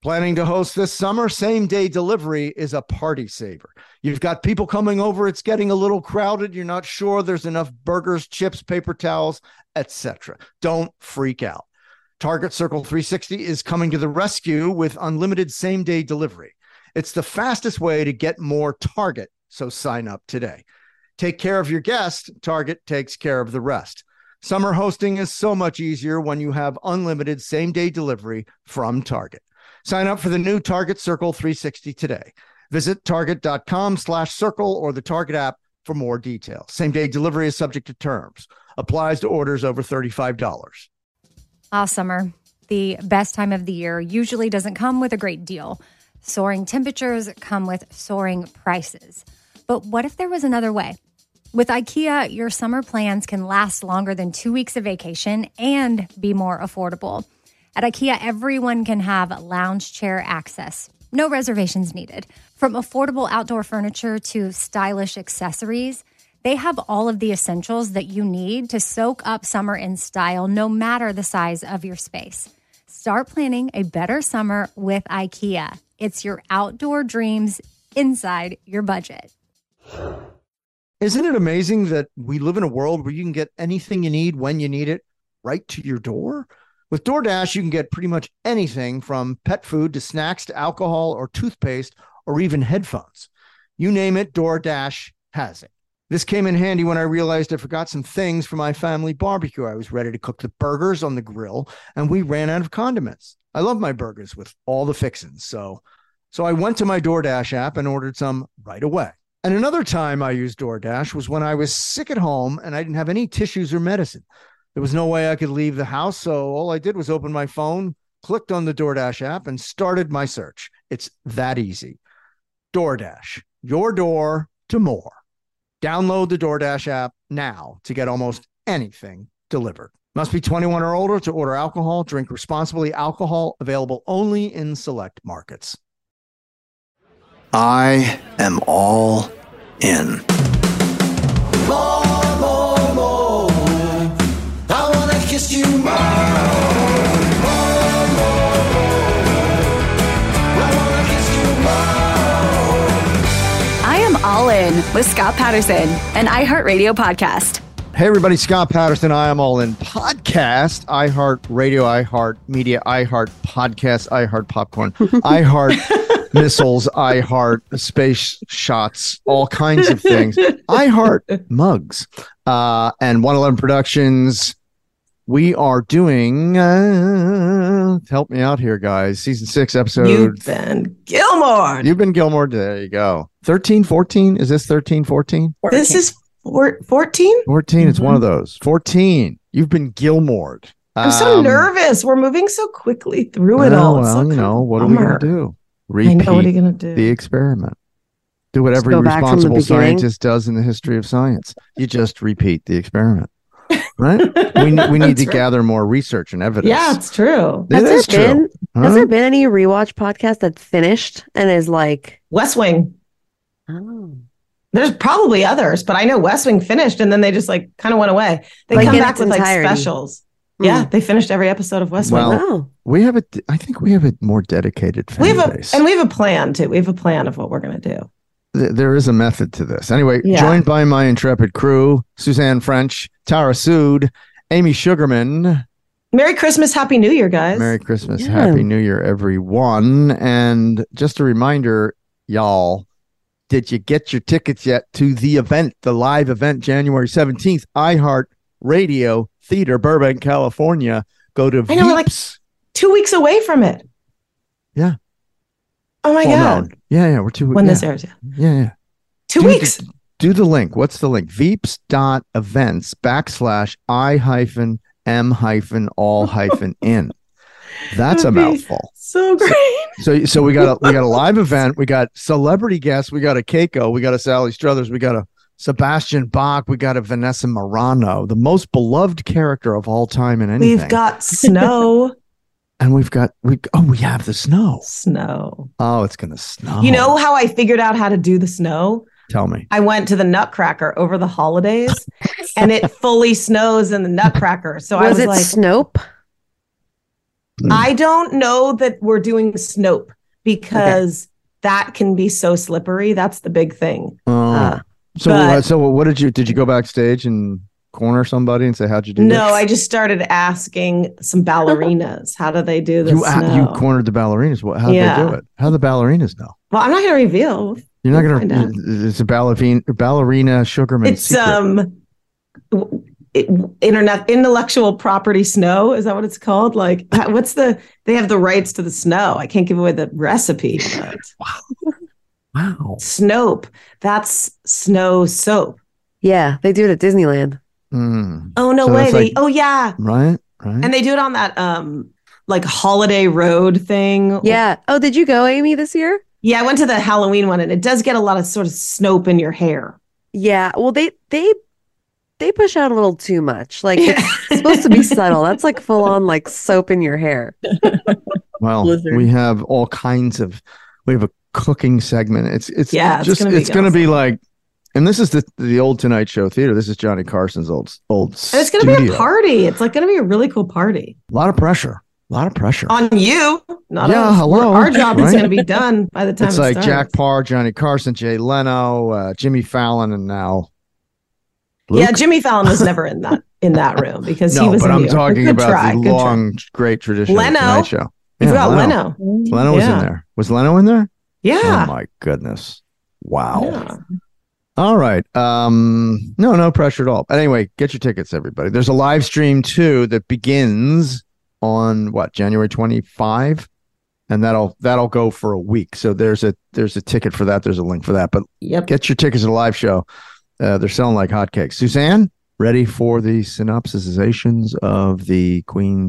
Planning to host this summer? Same-day delivery is a party saver. You've got people coming over. It's getting a little crowded. You're not sure there's enough burgers, chips, paper towels, etc. Don't freak out. Target Circle 360 is coming to the rescue with unlimited same-day delivery. It's the fastest way to get more Target, so sign up today. Take care of your guest. Target takes care of the rest. Summer hosting is so much easier when you have unlimited same-day delivery from Target. Sign up for the new Target Circle 360 today. Visit target.com/circle or the Target app for more details. Same-day delivery is subject to terms. Applies to orders over $35. Summer, the best time of the year, usually doesn't come with a great deal. Soaring temperatures come with soaring prices. But what if there was another way? With IKEA, your summer plans can last longer than 2 weeks of vacation and be more affordable. At IKEA, everyone can have lounge chair access. No reservations needed. From affordable outdoor furniture to stylish accessories, they have all of the essentials that you need to soak up summer in style, no matter the size of your space. Start planning a better summer with IKEA. It's your outdoor dreams inside your budget. Isn't it amazing that we live in a world where you can get anything you need when you need it right to your door? With DoorDash, you can get pretty much anything from pet food to snacks to alcohol or toothpaste or even headphones. You name it, DoorDash has it. This came in handy when I realized I forgot some things for my family barbecue. I was ready to cook the burgers on the grill, and we ran out of condiments. I love my burgers with all the fixins, so I went to my DoorDash app and ordered some right away. And another time I used DoorDash was when I was sick at home and I didn't have any tissues or medicine. There was no way I could leave the house, so all I did was open my phone, clicked on the DoorDash app, and started my search. It's that easy. DoorDash, your door to more. Download the DoorDash app now to get almost anything delivered. Must be 21 or older to order alcohol. Drink responsibly. Alcohol available only in select markets. I am all in. More, more, more. I want to kiss you more. More, more, more. I want to kiss you more. I am all in with Scott Patterson, an iHeartRadio podcast. Hey, everybody. Scott Patterson. I am all in podcast. iHeartRadio, iHeartMedia, iHeart Podcast, iHeart Popcorn, iHeart Missiles, iHeart Space Shots, all kinds of things. iHeart Mugs and 111 Productions. We are doing, help me out here, guys. Season 6 episode. You've been Gilmore. You've been Gilmore. There you go. 13, 14? Is this 13, 14? This is 14? 14. Mm-hmm. It's one of those. 14. You've been Gilmored. I'm so nervous. We're moving so quickly through it all. Well, so you know, what are we going to do? Repeat I know, what are you going to do? The experiment. Do what every responsible scientist does in the history of science. You just repeat the experiment. Right? We need to gather more research and evidence. Yeah, it's true. Has there been any rewatch podcast that's finished and is like West Wing? Oh. There's probably others, but I know West Wing finished and then they just like kind of went away. They come back with like specials. Yeah, they finished every episode of West Wing. Well, I think we have a more dedicated fan base. And we have a plan too. We have a plan of what we're going to do. There is a method to this. Anyway, joined by my intrepid crew, Suzanne French, Tara Sood, Amy Sugarman. Merry Christmas, Happy New Year, guys. Merry Christmas, Happy New Year, everyone. And just a reminder, y'all, did you get your tickets yet to the event, the live event, January 17th, iHeart Radio Theater, Burbank, California. Go to I know, we're like 2 weeks away from it. Yeah. Oh my God. No. Yeah, we're 2 weeks. When this airs, Yeah. 2 weeks. Do the link. What's the link? veeps.events/I-M-all-in. That's a mouthful. So great. So we got a live event. We got celebrity guests. We got a Keiko. We got a Sally Struthers. We got a Sebastian Bach. We got a Vanessa Morano, the most beloved character of all time in anything. We've got snow. And we have the snow. Snow. Oh, it's going to snow. You know how I figured out how to do the snow? Tell me. I went to the Nutcracker over the holidays and it fully snows in the Nutcracker. So I was it like, Snope? I don't know that we're doing Snope because that can be so slippery. That's the big thing. So what did you go backstage and corner somebody and say, how'd you do No, I just started asking some ballerinas. How do they do this? You cornered the ballerinas. How'd they do it? How do the ballerinas know? Well, I'm not going to reveal. You're not going to. It's a ballerina Sugarman. It's intellectual property snow. Is that what it's called? Like, they have the rights to the snow. I can't give away the recipe. But wow. Snope. That's snow soap. Yeah, they do it at Disneyland. Oh no way! Yeah, right. And they do it on that like Holiday Road thing. Yeah. Oh, did you go, Amy, this year? Yeah, I went to the Halloween one, and it does get a lot of sort of Snope in your hair. Yeah. Well, they push out a little too much. Like it's supposed to be subtle. That's like full on like soap in your hair. Well, we have all kinds of. We have a cooking segment. It's going to be like. And this is the old Tonight Show theater. This is Johnny Carson's old and it's going to be a party. It's like going to be a really cool party. A lot of pressure on you. Not us. Hello. Our job is going to be done by the time it's like starts. Jack Parr, Johnny Carson, Jay Leno, Jimmy Fallon, and now Luke? Yeah, Jimmy Fallon was never in that room because he was. But I'm talking about the long, great tradition of the Tonight Show. You forgot Leno. Leno was in there. Was Leno in there? Yeah. Oh my goodness! Wow. Yeah. All right. No pressure at all. But anyway, get your tickets, everybody. There's a live stream too that begins on January 25, and that'll go for a week. So there's a ticket for that. There's a link for that. But get your tickets to the live show. They're selling like hotcakes. Suzanne, ready for the synopsisations of the Queen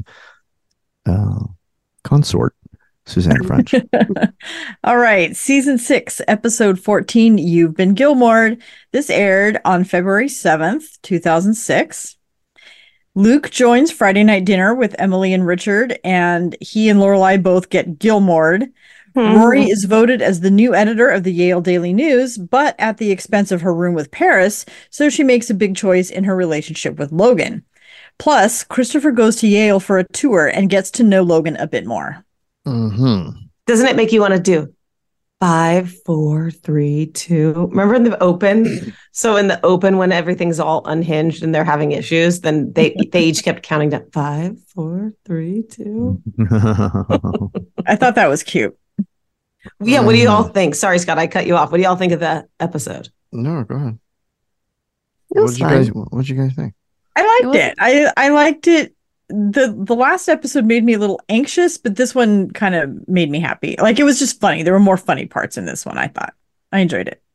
consort? Suzanne French. All right. Season 6, episode 14, You've Been Gilmored. This aired on February 7th, 2006. Luke joins Friday night dinner with Emily and Richard, and he and Lorelai both get Gilmored. Rory is voted as the new editor of the Yale Daily News, but at the expense of her room with Paris, so she makes a big choice in her relationship with Logan. Plus, Christopher goes to Yale for a tour and gets to know Logan a bit more. Doesn't it make you want to do 5, 4, 3, 2? Remember in the open? So in the open, when everything's all unhinged and they're having issues, then they each kept counting down 5, 4, 3, 2. I thought that was cute. Yeah. What do you all think? Sorry, Scott, I cut you off. What do y'all think of the episode? No, go ahead. What'd you guys think? I liked it. I liked it. The last episode made me a little anxious, but this one kind of made me happy. Like, it was just funny. There were more funny parts in this one, I thought. I enjoyed it.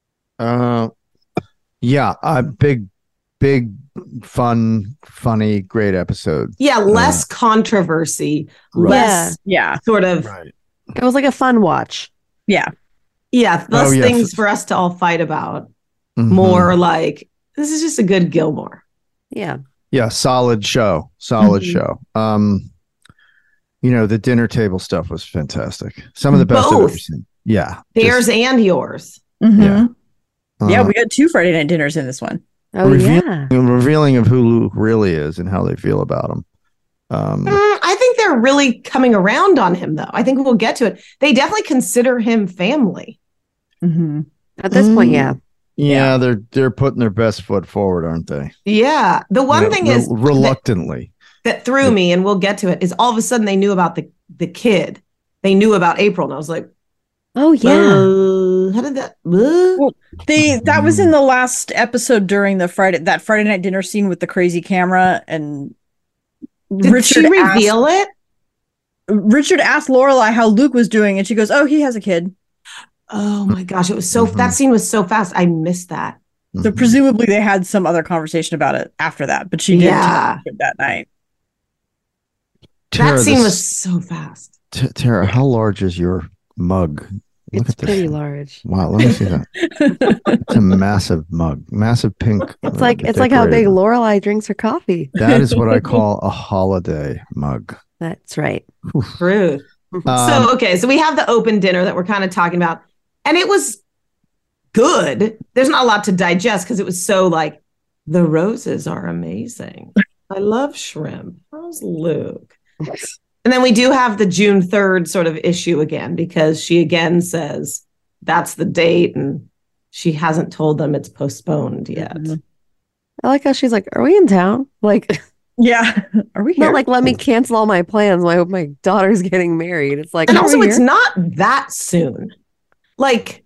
Yeah, a big, fun, funny, great episode. Yeah, less controversy, less sort of. Right. It was like a fun watch. Yeah. Yeah, less things for us to all fight about. More like, this is just a good Gilmore. Yeah. Yeah, solid show. The dinner table stuff was fantastic. Some of the best I've ever seen. Yeah. Theirs and yours. Yeah. Yeah, we had 2 Friday night dinners in this one. Revealing of who Luke really is and how they feel about him. I think they're really coming around on him, though. I think we'll get to it. They definitely consider him family. At this point, yeah. Yeah, they're putting their best foot forward, aren't they? Yeah. The one thing is reluctantly that threw me, and we'll get to it, is all of a sudden they knew about the kid. They knew about April, and I was like, oh yeah. How did that? Well, that was in the last episode during the Friday night dinner scene with the crazy camera, and did she reveal it? Richard asked Lorelai how Luke was doing, and she goes, "Oh, he has a kid." Oh my gosh, it was so that scene was so fast. I missed that. So presumably they had some other conversation about it after that, but she didn't talk that night. Tara, that scene was so fast. Tara, how large is your mug? It's pretty large. Wow, let me see that. It's a massive mug, massive pink. It's like how big Lorelai drinks her coffee. That is what I call a holiday mug. That's right. True. So we have the open dinner that we're kind of talking about. And it was good. There's not a lot to digest because it was so like, the roses are amazing. I love shrimp. How's Luke? And then we do have the June 3rd sort of issue again, because she again says that's the date and she hasn't told them it's postponed yet. Mm-hmm. I like how she's like, are we in town? Like, Yeah. Are we here? not like, let me cancel all my plans. My daughter's getting married. It's like, And are also, we it's here? not that soon. Like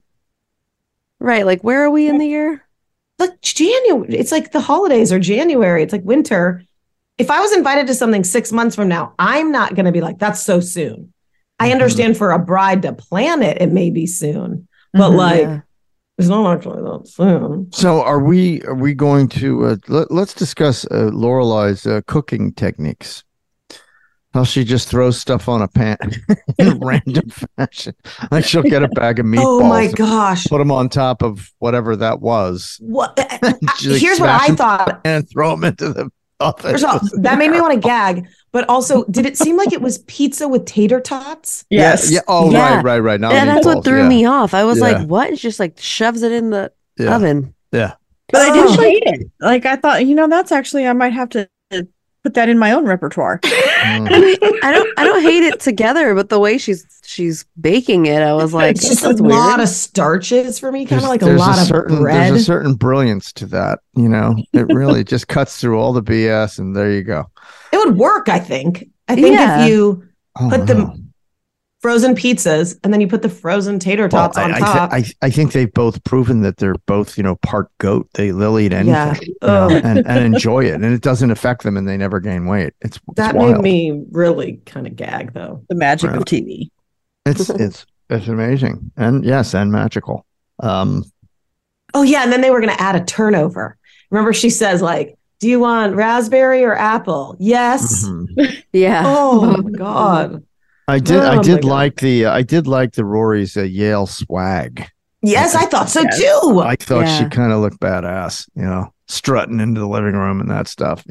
Right. Where are we in the year? January. It's like the holidays or January. It's like winter. If I was invited to something 6 months from now, I'm not going to be like, that's so soon. I understand for a bride to plan it, it may be soon, but Yeah. it's not actually that soon. So are we going to let's discuss Lorelai's cooking techniques? How she just throws stuff on a pan in random fashion. Like she'll get a bag of meatballs. Oh my gosh. Put them on top of whatever that was. What? She, like, Here's what smash I them thought. and throw them into the oven. First of all, that made me want to gag. But also, did it seem like it was pizza with tater tots? Yes. Yeah. Oh, Yeah. right. Not Yeah, that's what meatballs, threw yeah. me off. I was Yeah. like, what? It's just like shoves it in the Yeah. oven. Yeah. But I didn't Oh. hate it. Like I thought, that's actually I might have to put that in my own repertoire. Mm. I mean, I don't hate it together, but the way she's baking it, I was like, It's just a that's lot weird. of starches for me, kind of like a There's lot of certain, bread. There's a certain brilliance to that. It really just cuts through all the BS, and there you go. It would work, I think. I think Yeah. if you Oh, put no. the frozen pizzas and then you put the frozen tater Well, tots on top. I think they've both proven that they're both, part goat. They'll eat anything, Yeah. and enjoy it, and it doesn't affect them, and they never gain weight. It's That wild. made me really kind of gag, though. The magic Right. of TV. It's amazing, and yes, and magical. Oh, yeah. And then they were going to add a turnover. Remember, she says, like, do you want raspberry or apple? Yes. Mhm. Yeah. Oh, my God. I did Oh, my God. like the Rory's Yale swag. Yes, I thought so, Yes. too. I thought she Yeah. kind of looked badass, strutting into the living room and that stuff,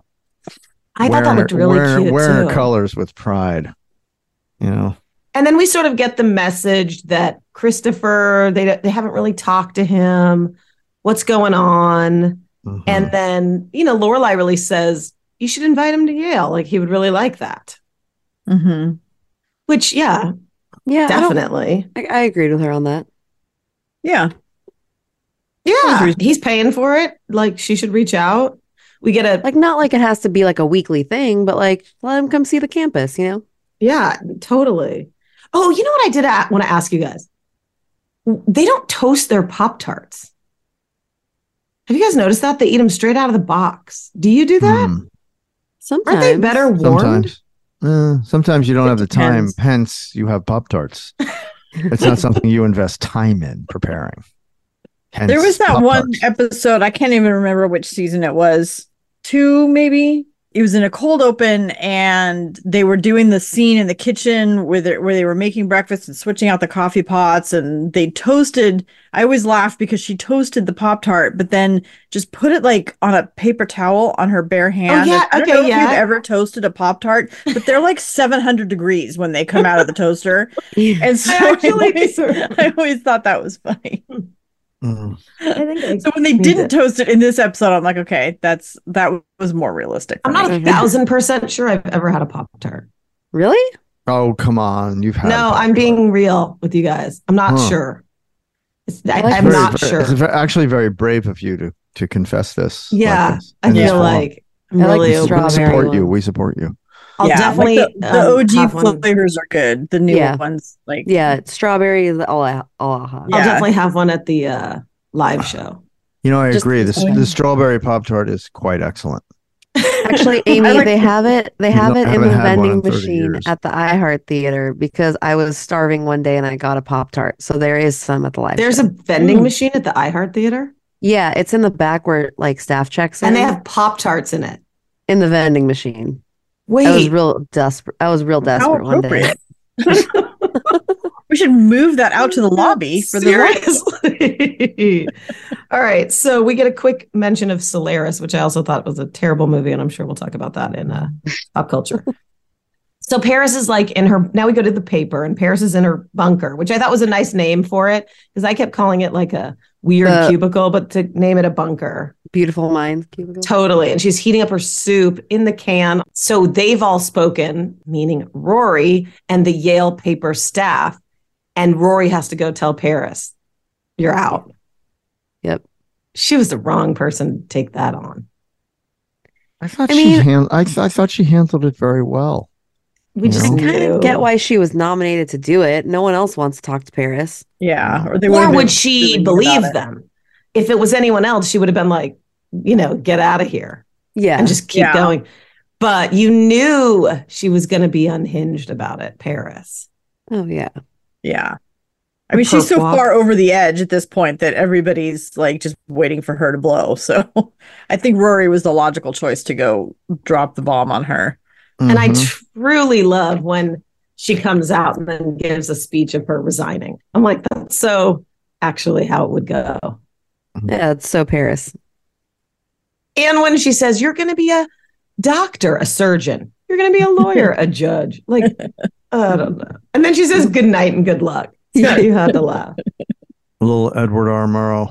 I thought that looked really cute, wearing too. her colors with pride, And then we sort of get the message that Christopher, they haven't really talked to him. What's going on? Mhm. And then, Lorelai really says, you should invite him to Yale. Like, he would really like that. Mm-hmm. Which, yeah, Yeah. definitely. I agreed with her on that. Yeah. Yeah, he's paying for it. Like, she should reach out. We get a, Like, not like it has to be like a weekly thing, but like, let him come see the campus, yeah, totally. Oh, you know what I did want to ask you guys? They don't toast their Pop-Tarts. Have you guys noticed that? They eat them straight out of the box. Do you do that? Hmm. Sometimes. Aren't they better warmed? Sometimes you don't have the time, depends. hence you have Pop-Tarts. It's not something you invest time in preparing. Hence There was that one Pop-Tarts. episode, I can't even remember which season it was. 2, maybe. It was in a cold open, and they were doing the scene in the kitchen where they were making breakfast and switching out the coffee pots, and they toasted. I always laugh because she toasted the Pop-Tart, but then just put it like on a paper towel on her bare hand. yeah, And I don't okay, know if yeah. you've ever toasted a Pop-Tart, but they're like 700 degrees when they come out of the toaster. And so I actually I always thought that was funny. Mm. I think So when they didn't toast it in this episode, I'm like, okay, that was more realistic. I'm for not me. 1,000% sure I've ever had a Pop-Tart. Really? Oh, come on. You've had No, Pop-Tart. I'm being real with you guys. I'm not Huh. sure. like I'm Very- not very- sure. It's actually very brave of you to confess this. like Yeah, this I in this feel forum. like I'm I like really the over we it. strawberry support you. one. We support you. I'll Yeah, definitely like the have OG one. flavors are good. The new Yeah. ones, like Yeah. Strawberry, all hot. I'll Yeah. definitely have one at the live show. I Just- agree. The strawberry Pop-Tart is quite excellent. Actually, Amy, like- they have it. They You have don't- it in haven't the had one vending in 30 machine years. at the iHeart Theater because I was starving one day and I got a Pop-Tart. So there is some at the live. There's show. a vending machine at the iHeart Theater, Yeah, it's in the back where like staff checks in, and they have Pop-Tarts in it. in the vending machine. I was Wait, real desperate. I was real how desperate one day. appropriate. We should move that out to the lobby for the seriously. All right, so we get a quick mention of Solaris, which I also thought was a terrible movie, and I'm sure we'll talk about that in pop culture. So Paris is like in her. Now we go to the paper, and Paris is in her bunker, which I thought was a nice name for it because I kept calling it like a weird cubicle, but to name it a bunker. Beautiful Minds cubicle. Totally. And she's heating up her soup in the can. So they've all spoken, meaning Rory and the Yale paper staff. And Rory has to go tell Paris, you're out. Yep. She was the wrong person to take that on. I thought I thought she handled it very well. We just kind of get why she was nominated to do it. No one else wants to talk to Paris. Yeah. Or would she believe them? If it was anyone else, she would have been like, get out of here. Yeah. And just keep going. But you knew she was going to be unhinged about it, Paris. Oh, yeah. Yeah. I mean, she's so far over the edge at this point that everybody's like just waiting for her to blow. So I think Rory was the logical choice to go drop the bomb on her. Mm-hmm. And I truly love when she comes out and then gives a speech of her resigning. I'm like, that's so actually how it would go. Yeah, it's so Paris. And when she says, you're going to be a doctor, a surgeon, you're going to be a lawyer, a judge. Like, I don't know. And then she says, good night and good luck. Yeah, you had to laugh. A little Edward R. Murrow.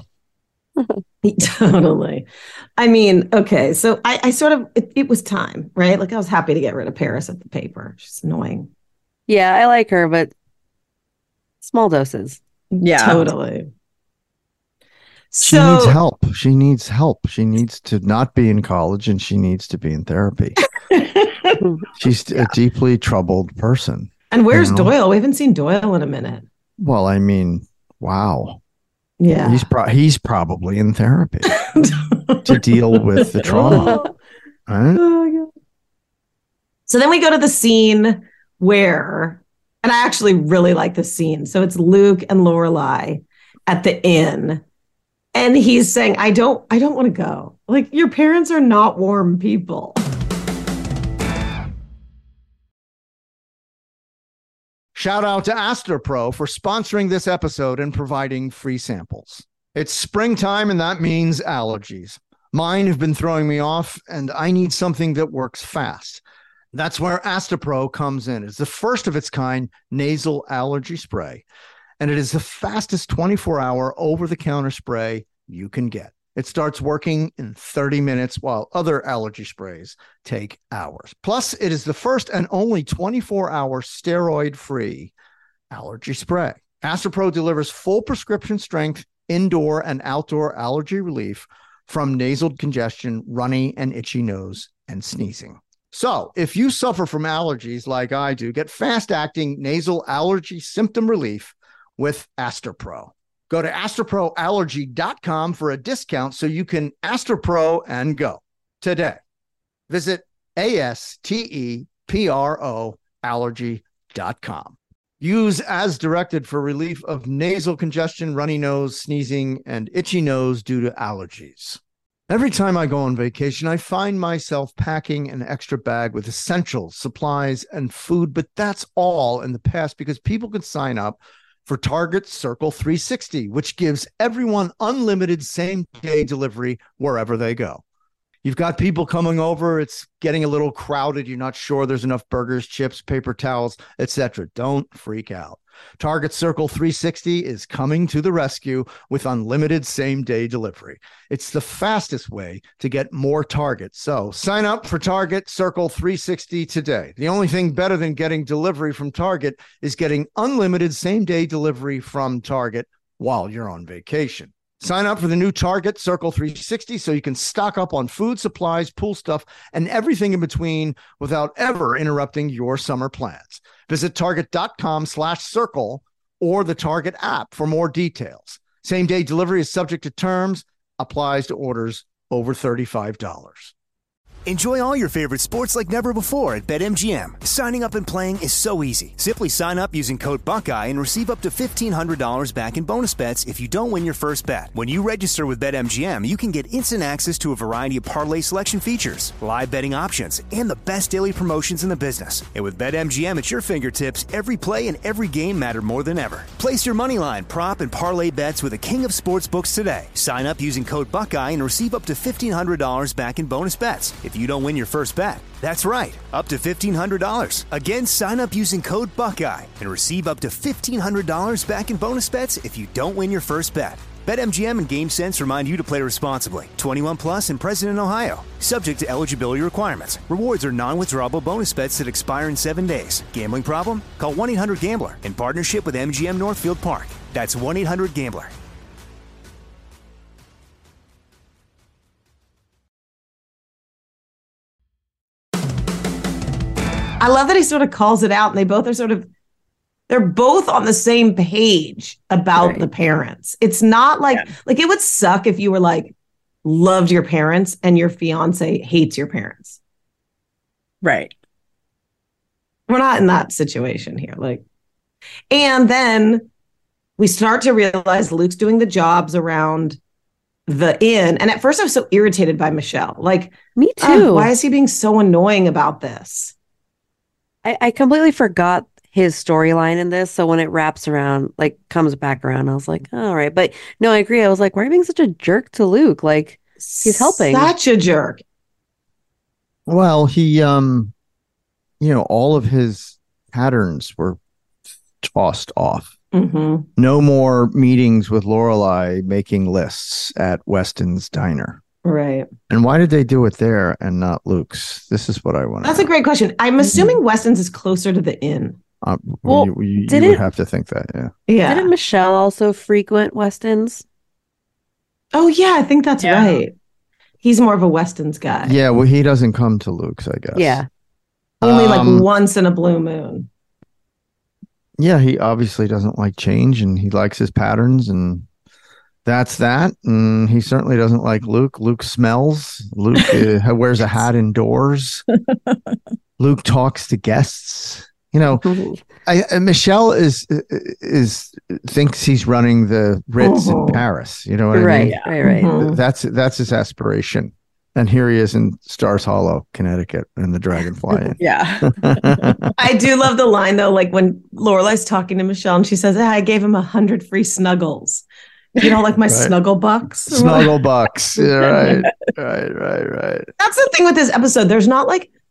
Totally. I mean, okay. So I sort of, it was time, right? Like I was happy to get rid of Paris at the paper. She's annoying. Yeah, I like her, but small doses. Yeah, totally. She needs help. She needs help. She needs to not be in college and she needs to be in therapy. She's a deeply troubled person. And where's Doyle? We haven't seen Doyle in a minute. Well, I mean, wow. Yeah. He's probably in therapy to deal with the trauma. Right? Oh, so then we go to the scene where, and I actually really like this scene. So it's Luke and Lorelai at the inn. And he's saying, I don't want to go. Like, your parents are not warm people. Shout out to Astropro for sponsoring this episode and providing free samples. It's springtime, and that means allergies. Mine have been throwing me off, and I need something that works fast. That's where Astropro comes in. It's the first of its kind nasal allergy spray, and it is the fastest 24-hour over-the-counter spray you can get. It starts working in 30 minutes while other allergy sprays take hours. Plus, it is the first and only 24-hour steroid-free allergy spray. Astropro delivers full prescription strength indoor and outdoor allergy relief from nasal congestion, runny and itchy nose, and sneezing. So if you suffer from allergies like I do, get fast-acting nasal allergy symptom relief with Astropro. Go to astroproallergy.com for a discount so you can Astropro and go today. Visit ASTEPRO allergy.com. Use as directed for relief of nasal congestion, runny nose, sneezing, and itchy nose due to allergies. Every time I go on vacation, I find myself packing an extra bag with essentials, supplies, and food, but that's all in the past because people can sign up for Target Circle 360, which gives everyone unlimited same-day delivery wherever they go. You've got people coming over, it's getting a little crowded, you're not sure there's enough burgers, chips, paper towels, etc. Don't freak out. Target Circle 360 is coming to the rescue with unlimited same-day delivery. It's the fastest way to get more Target. So sign up for Target Circle 360 today. The only thing better than getting delivery from Target is getting unlimited same-day delivery from Target while you're on vacation. Sign up for the new Target Circle 360 so you can stock up on food, supplies, pool stuff, and everything in between without ever interrupting your summer plans. Visit target.com/circle or the Target app for more details. Same-day delivery is subject to terms, applies to orders over $35. Enjoy all your favorite sports like never before at BetMGM. Signing up and playing is so easy. Simply sign up using code Buckeye and receive up to $1,500 back in bonus bets if you don't win your first bet. When you register with BetMGM, you can get instant access to a variety of parlay selection features, live betting options, and the best daily promotions in the business. And with BetMGM at your fingertips, every play and every game matter more than ever. Place your moneyline, prop, and parlay bets with the king of sportsbooks today. Sign up using code Buckeye and receive up to $1,500 back in bonus bets if you don't win your first bet. That's right, up to $1,500. Again, sign up using code Buckeye and receive up to $1,500 back in bonus bets if you don't win your first bet. BetMGM and GameSense remind you to play responsibly. 21 plus and present in Ohio. Subject to eligibility requirements. Rewards are non-withdrawable bonus bets that expire in 7 days. Gambling problem? Call 1-800-GAMBLER in partnership with MGM Northfield Park. That's 1-800-GAMBLER. I love that he sort of calls it out and they both are they're both on the same page about the parents. It's not like it would suck if you were like loved your parents and your fiance hates your parents. Right. We're not in that situation here. And then we start to realize Luke's doing the jobs around the inn. And at first I was so irritated by Michelle. Me too. Why is he being so annoying about this? I completely forgot his storyline in this. So when it wraps around, comes back around, I was like, all right. But no, I agree. I was like, why are you being such a jerk to Luke? He's helping. Such a jerk. Well, he, all of his patterns were tossed off. Mm-hmm. No more meetings with Lorelai making lists at Weston's diner. Right. And why did they do it there and not Luke's? This is what I want to That's know. a great question. I'm assuming Weston's is closer to the inn. Well, you did would it- have to think that, yeah. Yeah. Didn't Michelle also frequent Weston's? Oh, yeah, I think that's right. He's more of a Weston's guy. Yeah, well, he doesn't come to Luke's, I guess. Yeah. Only once in a blue moon. Yeah, he obviously doesn't like change and he likes his patterns and that's that. And he certainly doesn't like Luke. Luke smells. Luke wears a hat indoors. Luke talks to guests. Michelle is thinks he's running the Ritz in Paris. You know what I mean? Right. Mhm. That's his aspiration. And here he is in Stars Hollow, Connecticut, in the Dragonfly Inn. Yeah. I do love the line, though, when Lorelai's talking to Michelle and she says, I gave him 100 free snuggles. You don't like my snuggle bucks? Snuggle bucks. Yeah, right. That's the thing with this episode. There's not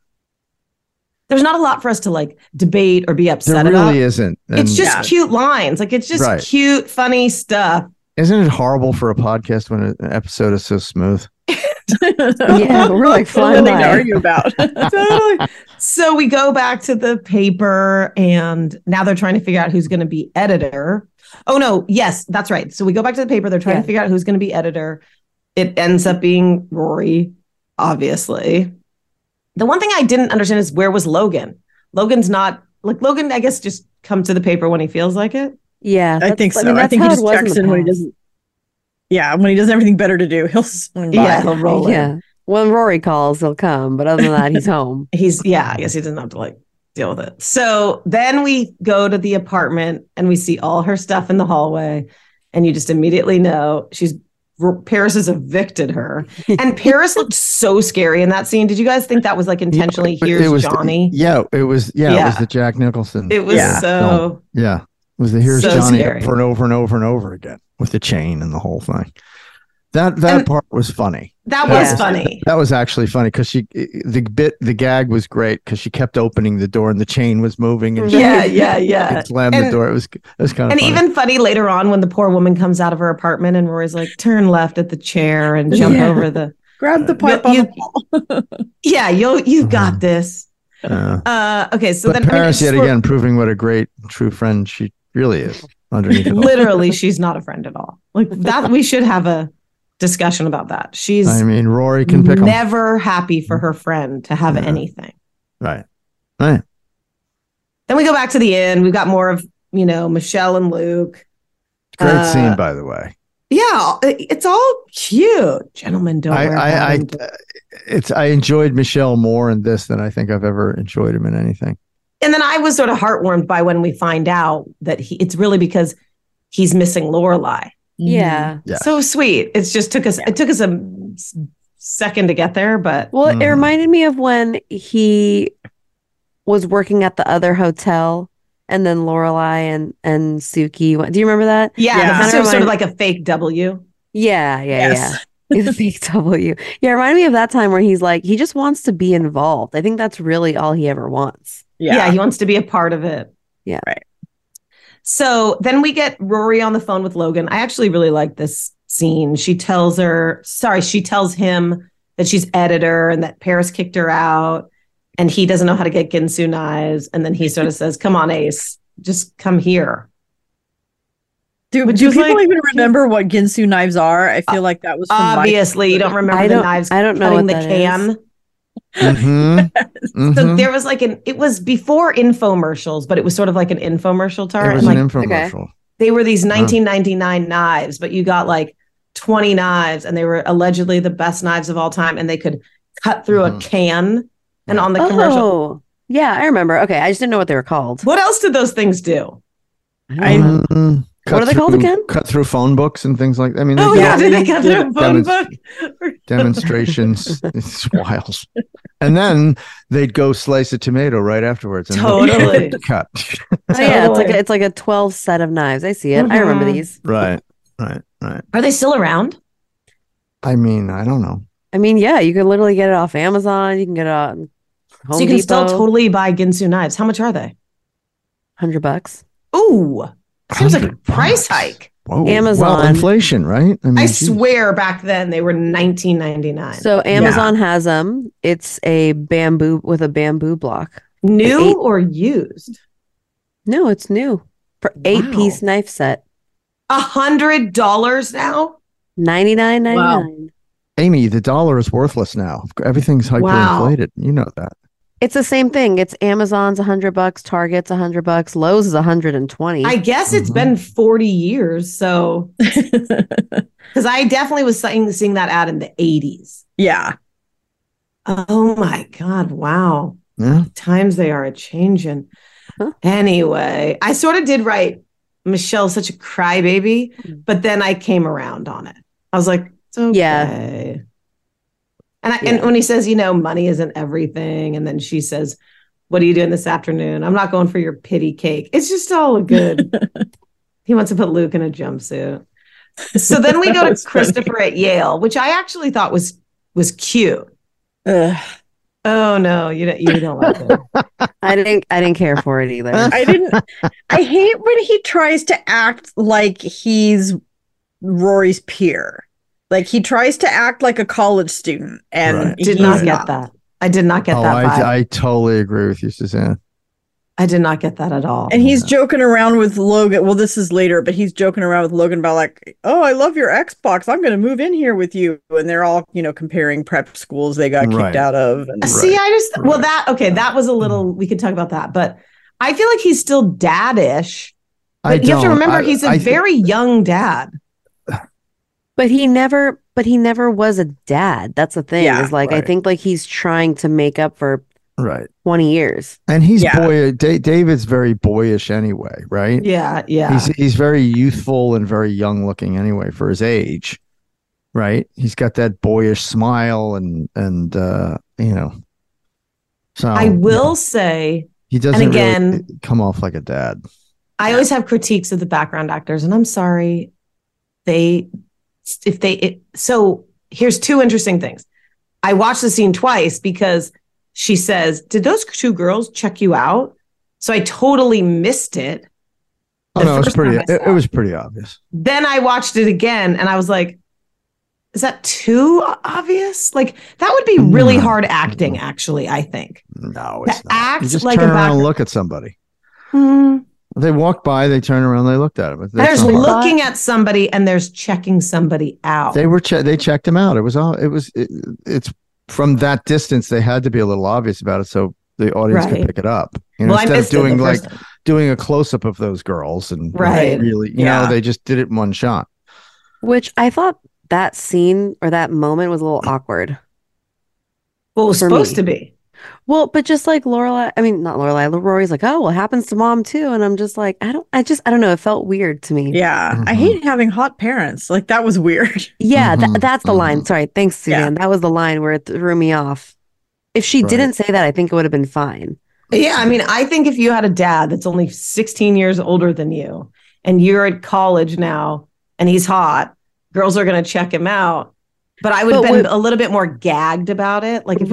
a lot for us to debate or be upset There about. really isn't. It's just cute lines. It's just cute, funny stuff. Isn't it horrible for a podcast when an episode is so smooth? Yeah, we're flying Nothing to by. argue about. Totally. So we go back to the paper and now they're trying to figure out who's going to be editor. Oh, no. Yes, that's right. So we go back to the paper. They're trying to figure out who's going to be editor. It ends up being Rory, obviously. The one thing I didn't understand is where was Logan? Logan's not Logan, I guess, just comes to the paper when he feels like it. Yeah, I think so. I that's think he how it just was checks the in when he past. doesn't. Yeah, when he doesn't have anything better to do, he'll swing by. Yeah, he'll roll in. Yeah. When Rory calls, he'll come. But other than that, he's home. I guess he doesn't have to deal with it. So then we go to the apartment and we see all her stuff in the hallway. And you just immediately know Paris has evicted her. And Paris looked so scary in that scene. Did you guys think that was intentionally, here's Johnny? It was the Jack Nicholson. It was so... Yeah. It was the here's So Johnny scary. over and over and over and over again with the chain and the whole thing. That part was funny. That was funny. That was actually funny because the gag was great because she kept opening the door and the chain was moving and Yeah. slammed the door. It was kind of And funny. even funny later on when the poor woman comes out of her apartment and Rory's like, turn left at the chair and jump over the... Grab the pipe on the wall. Yeah, you've got this. Okay, so but then Paris yet again proving what a great true friend she really is underneath it all. Literally, she's not a friend at all. That, we should have a discussion about that. She's Rory can pick 'em. never happy for her friend to have anything. Right. Then we go back to the inn. We've got more of, Michelle and Luke. Great scene, by the way. Yeah, it's all cute. Gentlemen don't wear I enjoyed Michelle more in this than I think I've ever enjoyed him in anything. And then I was sort of heartwarmed by when we find out that it's really because he's missing Lorelai. Yeah. So sweet. It took us a second to get there, but Well, it reminded me of when he was working at the other hotel and then Lorelai and Suki. Do you remember that? yeah. So sort of like a fake W. Yeah. It's a fake W. Yeah, it reminded me of that time where he's like, he just wants to be involved. I think that's really all he ever wants. Yeah, he wants to be a part of it. Yeah. Right. So then we get Rory on the phone with Logan. I actually really like this scene. She tells him that she's editor and that Paris kicked her out and he doesn't know how to get Ginsu knives. And then he sort of says, come on, Ace, just come here. Do people even remember what Ginsu knives are? I feel like that was from obviously you don't remember the knives. I don't know cutting what the that can. is. So there was it was before infomercials, but it was sort of like an infomercial tar. It was an infomercial. Okay. They were these 1999 knives, but you got like 20 knives and they were allegedly the best knives of all time. And they could cut through a can and on the commercial. Oh, yeah, I remember. Okay. I just didn't know what they were called. What else did those things do? What are they called again? Cut through phone books and things like that. I mean, did they cut through a phone book? Demonstrations. It's wild. And then they'd go slice a tomato right afterwards. And totally. Cut. Oh, yeah, it's like a 12 set of knives. I see it. I remember these. Right. Are they still around? I mean, I don't know. I mean, yeah, you can literally get it off Amazon. You can get it on Home So you can still Depot. totally buy Ginsu knives. How much are they? $100. Ooh, seems like a $100. price hike. Whoa. Amazon. Well, inflation, right? I mean, I geez. swear back then they were $19.99. So Amazon has them. It's a bamboo with a bamboo block. New or used? No, it's new. For 8-piece knife set. $100 now? $99.99. Amy, the dollar is worthless now. Everything's hyperinflated. You know that. It's the same thing. It's Amazon's $100, Target's $100, Lowe's is $120. I guess it's been 40 years. So, because I definitely was seeing that ad in the 80s. Yeah. Oh my God. Wow. Yeah. Times they are a changing. Huh? Anyway, I sort of did write Michelle's such a crybaby, but then I came around on it. I was like, it's okay. Yeah. And when he says, money isn't everything, and then she says, what are you doing this afternoon? I'm not going for your pity cake. It's just all good. He wants to put Luke in a jumpsuit. So then we go to Christopher at Yale, which I actually thought was cute. Ugh. Oh no, you don't like it. I didn't care for it either. I hate when he tries to act like he's Rory's peer. Like he tries to act like a college student and did not get that. I did not get that vibe. I totally agree with you, Suzanne. I did not get that at all. And he's joking around with Logan. Well, this is later, but he's joking around with Logan about like, oh, I love your Xbox. I'm going to move in here with you. And they're all, comparing prep schools they got kicked out of. And See, that was a little, we could talk about that, but I feel like he's still daddish. But you have to remember, he's a very young dad. But he never was a dad. That's the thing. Yeah, is like I think like he's trying to make up for 20 years. And he's David's very boyish anyway, right? Yeah. He's very youthful and very young looking anyway for his age, right? He's got that boyish smile and So I will say he doesn't really come off like a dad. I always have critiques of the background actors, and I'm sorry. So here's two interesting things. I watched the scene twice because she says, did those two girls check you out? So I totally missed it. It was pretty obvious. Then I watched it again and I was like, is that too obvious? Like that would be really hard acting, actually, I think. No, it's to not. Act you just like turn a around and look at somebody. They walk by, they turn around, they looked at him. There's looking at somebody and there's checking somebody out. They checked him out. It's from that distance. They had to be a little obvious about it so the audience could pick it up. Instead of doing a close up of those girls and really, they just did it in one shot. Which I thought that scene or that moment was a little awkward. Well, it was supposed to be. Well, but just like Rory's like, oh, well, it happens to mom too. And I'm just like, I don't know. It felt weird to me. Yeah. I hate having hot parents. Like that was weird. Yeah. That's the line. Sorry. Thanks, Suzanne. That was the line where it threw me off. If she didn't say that, I think it would have been fine. Yeah. I mean, I think if you had a dad that's only 16 years older than you and you're at college now and he's hot, girls are going to check him out. But I would have been a little bit more gagged about it. Like,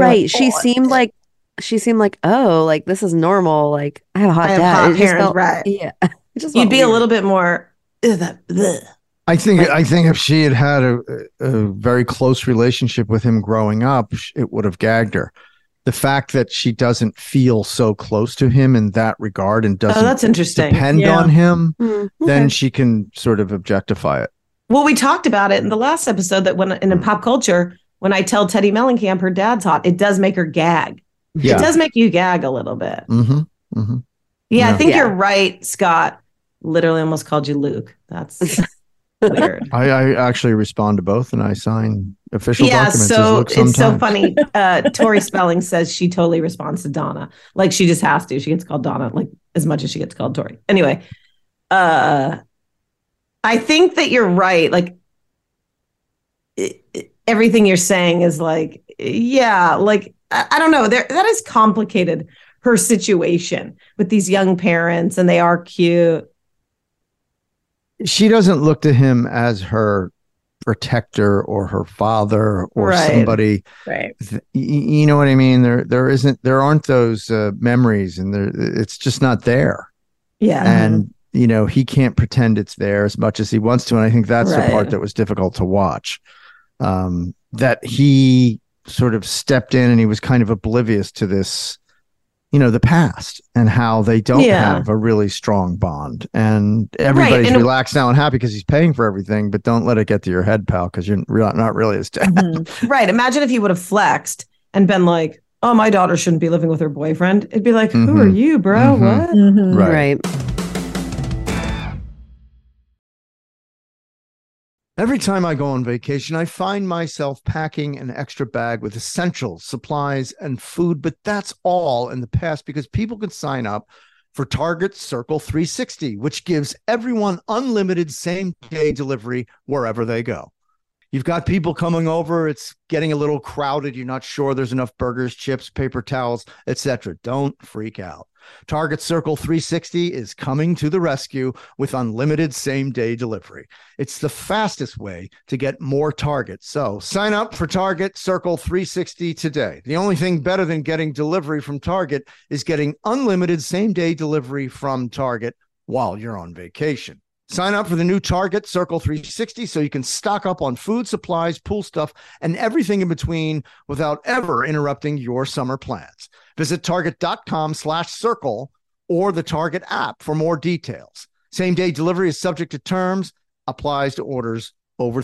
she seemed like, oh, like this is normal. Like I have a hot dad. Hot parents, right? Yeah. You'd be a little bit more. Bleh. I think if she had had a very close relationship with him growing up, it would have gagged her. The fact that she doesn't feel so close to him in that regard and doesn't that's interesting. depend on him, Mm-hmm. then she can sort of objectify it. Well, we talked about it in the last episode that when in pop culture, when I tell Teddy Mellencamp her dad's hot, it does make her gag. Yeah. It does make you gag a little bit. Mm-hmm. Mm-hmm. Yeah, I think you're right, Scott. Literally almost called you Luke. That's weird. I actually respond to both and I sign official documents. So as Luke it's so sometimes. funny. Tori Spelling says she totally responds to Donna. Like she just has to. She gets called Donna like as much as she gets called Tori. Anyway, I think that you're right. Like everything you're saying is like, yeah, like I don't know. That is complicated. Her situation with these young parents, and they are cute. She doesn't look to him as her protector or her father or somebody. Right. You know what I mean? There aren't those memories, and it's just not there. Yeah. And he can't pretend it's there as much as he wants to. And I think that's the part that was difficult to watch. That he sort of stepped in and he was kind of oblivious to this, the past and how they don't have a really strong bond. And everybody's relaxed now and happy because he's paying for everything, but don't let it get to your head, pal, because you're not really his dad. Mm-hmm. Right. Imagine if he would have flexed and been like, oh, my daughter shouldn't be living with her boyfriend. It'd be like, who are you, bro? Mm-hmm. What? Mm-hmm. Right. Every time I go on vacation, I find myself packing an extra bag with essentials, supplies, and food, but that's all in the past because people can sign up for Target Circle 360, which gives everyone unlimited same-day delivery wherever they go. You've got people coming over, it's getting a little crowded, you're not sure there's enough burgers, chips, paper towels, etc. Don't freak out. Target Circle 360 is coming to the rescue with unlimited same-day delivery. It's the fastest way to get more Target. So sign up for Target Circle 360 today. The only thing better than getting delivery from Target is getting unlimited same-day delivery from Target while you're on vacation. Sign up for the new Target Circle 360 so you can stock up on food, supplies, pool stuff, and everything in between without ever interrupting your summer plans. Visit target.com/circle or the Target app for more details. Same-day delivery is subject to terms, applies to orders over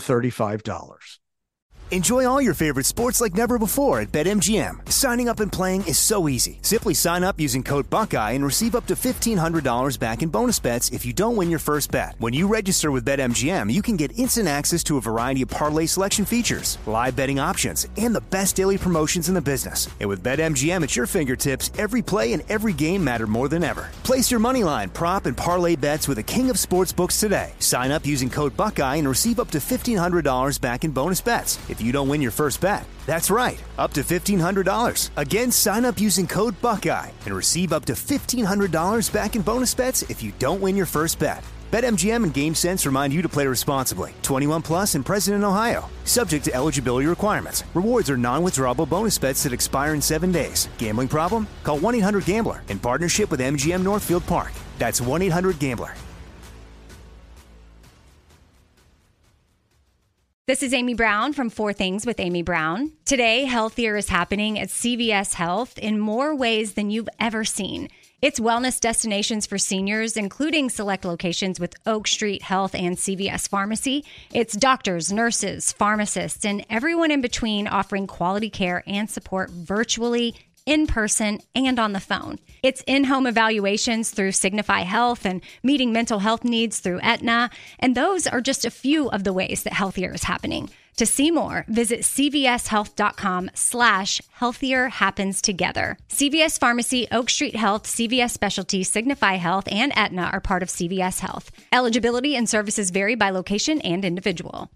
$35. Enjoy all your favorite sports like never before at BetMGM. Signing up and playing is so easy. Simply sign up using code Buckeye and receive up to $1,500 back in bonus bets if you don't win your first bet. When you register with BetMGM, you can get instant access to a variety of parlay selection features, live betting options, and the best daily promotions in the business. And with BetMGM at your fingertips, every play and every game matter more than ever. Place your moneyline, prop, and parlay bets with the king of sportsbooks today. Sign up using code Buckeye and receive up to $1,500 back in bonus bets if you don't win your first bet. That's right, up to $1,500. Again, sign up using code Buckeye and receive up to $1,500 back in bonus bets if you don't win your first bet. BetMGM and GameSense remind you to play responsibly. 21 plus and present in Ohio. Subject to eligibility requirements. Rewards are non-withdrawable bonus bets that expire in 7 days. Gambling problem? Call 1-800-GAMBLER in partnership with MGM Northfield Park. That's 1-800-GAMBLER. This is Amy Brown from 4 Things with Amy Brown. Today, healthier is happening at CVS Health in more ways than you've ever seen. It's wellness destinations for seniors, including select locations with Oak Street Health and CVS Pharmacy. It's doctors, nurses, pharmacists, and everyone in between offering quality care and support virtually, in person, and on the phone. It's in-home evaluations through Signify Health and meeting mental health needs through Aetna. And those are just a few of the ways that healthier is happening. To see more, visit cvshealth.com/healthier happens together. CVS Pharmacy, Oak Street Health, CVS Specialty, Signify Health, and Aetna are part of CVS Health. Eligibility and services vary by location and individual.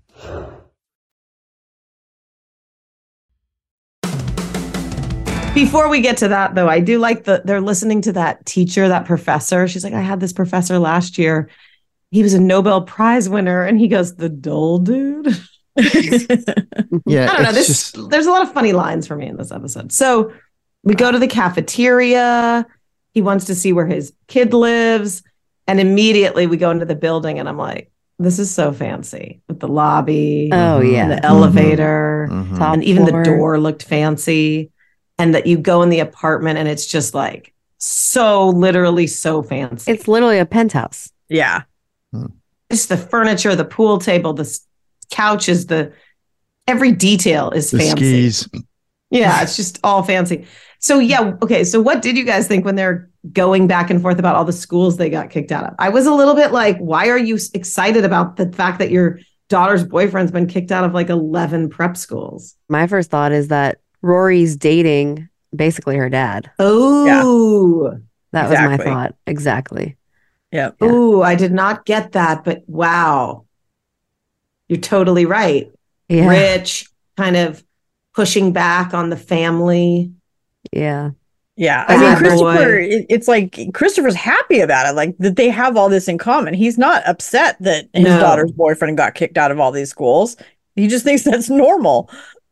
Before we get to that, though, I do like they're listening to that teacher, that professor. She's like, I had this professor last year. He was a Nobel Prize winner. And he goes, the dull dude. Yeah. I don't know. There's a lot of funny lines for me in this episode. So we go to the cafeteria. He wants to see where his kid lives. And immediately we go into the building and I'm like, this is so fancy with the lobby. Oh, yeah. The elevator. Top And even floor. the door looked fancy. And that you go in the apartment and it's just like so literally so fancy. It's literally a penthouse. Yeah. Just the furniture, the pool table, the couches, every detail is The fancy. skis. Yeah, it's just all fancy. So yeah, okay. So what did you guys think when they're going back and forth about all the schools they got kicked out of? I was a little bit like, why are you excited about the fact that your daughter's boyfriend's been kicked out of like 11 prep schools? My first thought is that Rory's dating basically her dad. Oh, That was my Exactly. thought. Exactly. Yep. Yeah. Ooh, I did not get that, but wow. You're totally right. Yeah. Rich, kind of pushing back on the family. Yeah. Yeah. I Bad mean, boy. Christopher, it's like Christopher's happy about it, like that they have all this in common. He's not upset that his No. daughter's boyfriend got kicked out of all these schools. He just thinks that's normal.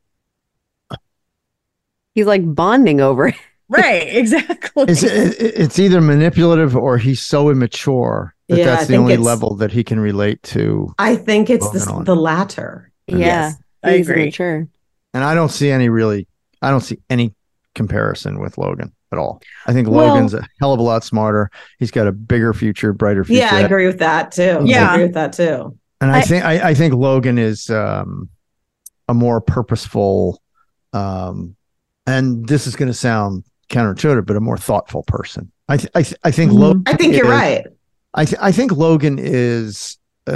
He's like bonding over it. Right. Exactly. It's either manipulative or he's so immature that Yeah, I that's the think only it's- level that he can relate to. I think it's Logan on. the latter. Yeah. Yes, I He's agree. immature. And I don't see any comparison with Logan at all. I think Well- Logan's a hell of a lot smarter. He's got a bigger future, brighter future. Yeah, I agree with that too. Yeah. I agree with that too. And I think Logan is a more purposeful, and this is going to sound counterintuitive, but a more thoughtful person. I think Logan. I think you're right. I think Logan is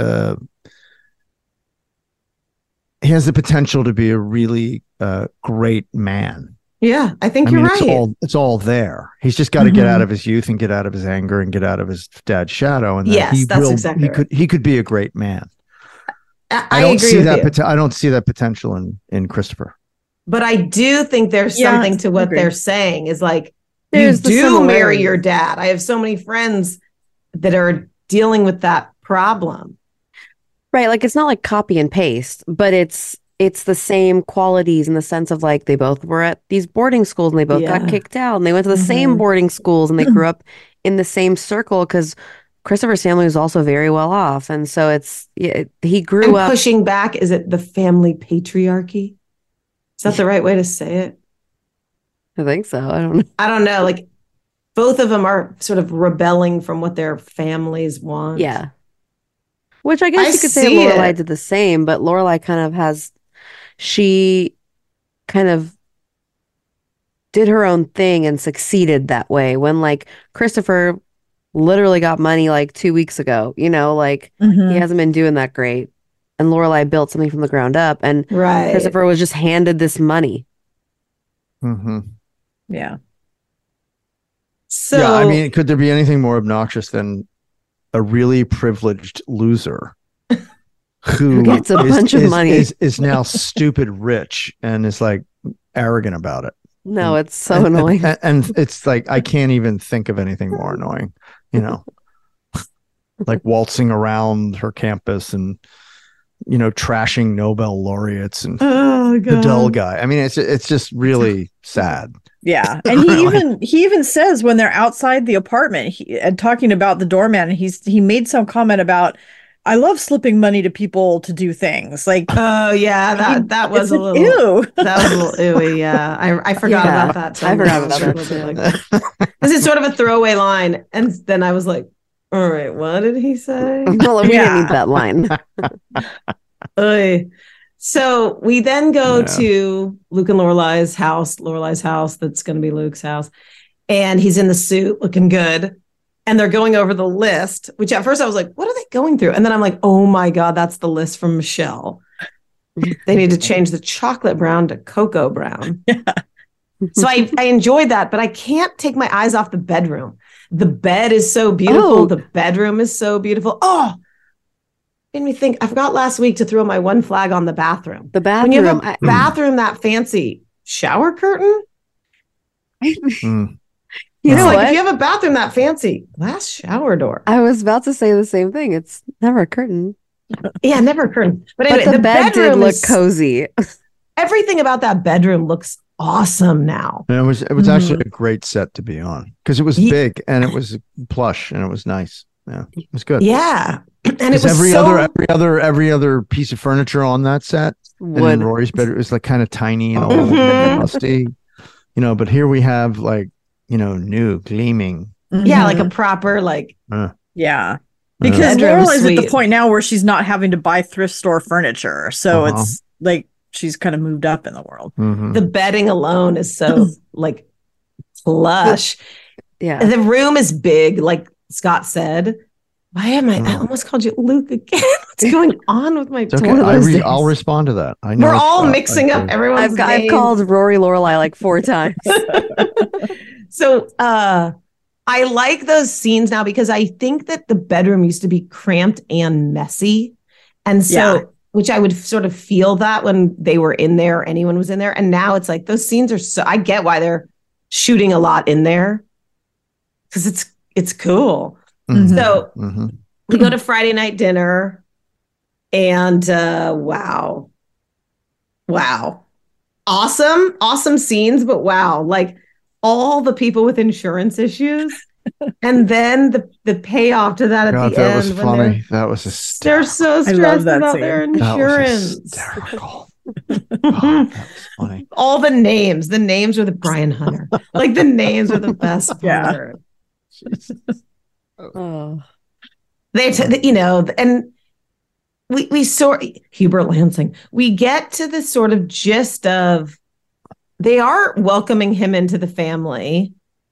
he has the potential to be a really great man. Yeah, I think I you're mean, right. it's all there. He's just got to get Mhm. out of his youth and get out of his anger and get out of his dad's shadow. And then Yes, that's exactly he could be a great man. I don't agree see with that. you. I don't see that potential in Christopher. But I do think there's Yeah, something to I what agree. they're saying is like, There's the you do marry similarities. your dad. I have so many friends that are dealing with that problem. Right. Like it's not like copy and paste, but it's the same qualities in the sense of like they both were at these boarding schools and they both got Yeah. kicked out and they went to the same Mhm. boarding schools and they grew up in the same circle because Christopher's family was also very well off. And so he grew And up. pushing back, is it the family patriarchy? Is that the right way to say it? I think so. I don't know. I don't know. Like both of them are sort of rebelling from what their families want. Yeah. Which I guess I you could say see Lorelai it. did the same, but Lorelai she kind of did her own thing and succeeded that way when like Christopher literally got money like 2 weeks ago, like Mhm. he hasn't been doing that great. And Lorelai built something from the ground up and Right. Christopher was just handed this money. Mm-hmm. Yeah. So Yeah, I mean, could there be anything more obnoxious than a really privileged loser who gets a bunch of money. is now stupid rich and is like arrogant about it? No, it's so annoying. And it's like I can't even think of anything more annoying, like waltzing around her campus and trashing Nobel laureates and oh the dull god. guy. I mean, it's just really sad. Yeah. And he even says when they're outside the apartment and talking about the doorman, he made some comment about, I love slipping money to people to do things. Like, Oh yeah, that was it's a an little ew. that was a little ooey, yeah. I forgot Yeah, about that. till I forgot now. about that It's a too. little bit like- This is sort of a throwaway line. And then I was like, all right, what did he say? Well, we didn't Yeah. need that line. Oy. So we then go Yeah. to Luke and Lorelai's house. That's going to be Luke's house. And he's in the suit looking good. And they're going over the list, which at first I was like, what are they going through? And then I'm like, oh my God, that's the list from Michelle. They need to change the chocolate brown to cocoa brown. So I enjoyed that, but I can't take my eyes off the bedroom. The bed is so beautiful. Oh. The bedroom is so beautiful. Oh, made me think. I forgot last week to throw my one flag on the bathroom. The When you have bathroom. a bathroom that fancy, shower curtain. Mm. You It's know like what? if you have a bathroom that fancy, glass shower door. I was about to say the same thing. It's never a curtain. Yeah, never a curtain. But anyway, But the bed did bedroom look is- cozy. Everything about that bedroom looks awesome now. And it was actually a great set to be on because it was Ye- big and it was plush and it was nice. Yeah, it was good. Yeah. And it was every other piece of furniture on that set and in Rory's bedroom was like kind of tiny and old and rusty, but here we have like, new, gleaming. Yeah, like a proper yeah. Because Lorelai's at the point now where she's not having to buy thrift store furniture. So it's like she's kind of moved up in the world. The bedding alone is so like plush. Yeah. And the room is big, like Scott said. Why am I almost called you Luke again? What's going on with my okay. I'll respond to that. I know we're all mixing up everyone's I've called Rory Lorelai like 4 times. So I like those scenes now because I think that the bedroom used to be cramped and messy. And so, which I would sort of feel that when they were in there, or anyone was in there. And now it's like those scenes are so, I get why they're shooting a lot in there because it's cool. Mm-hmm. So we go to Friday night dinner and wow. Awesome scenes, but wow, like all the people with insurance issues. And then the payoff to that at the that end. Was funny. That was hysterical. They're so stressed about their insurance. That was hysterical. That was funny. All the names were the Brian Hunter. Like the names are the best part. Oh. And we saw Hubert Lansing. We get to the sort of gist of they are welcoming him into the family,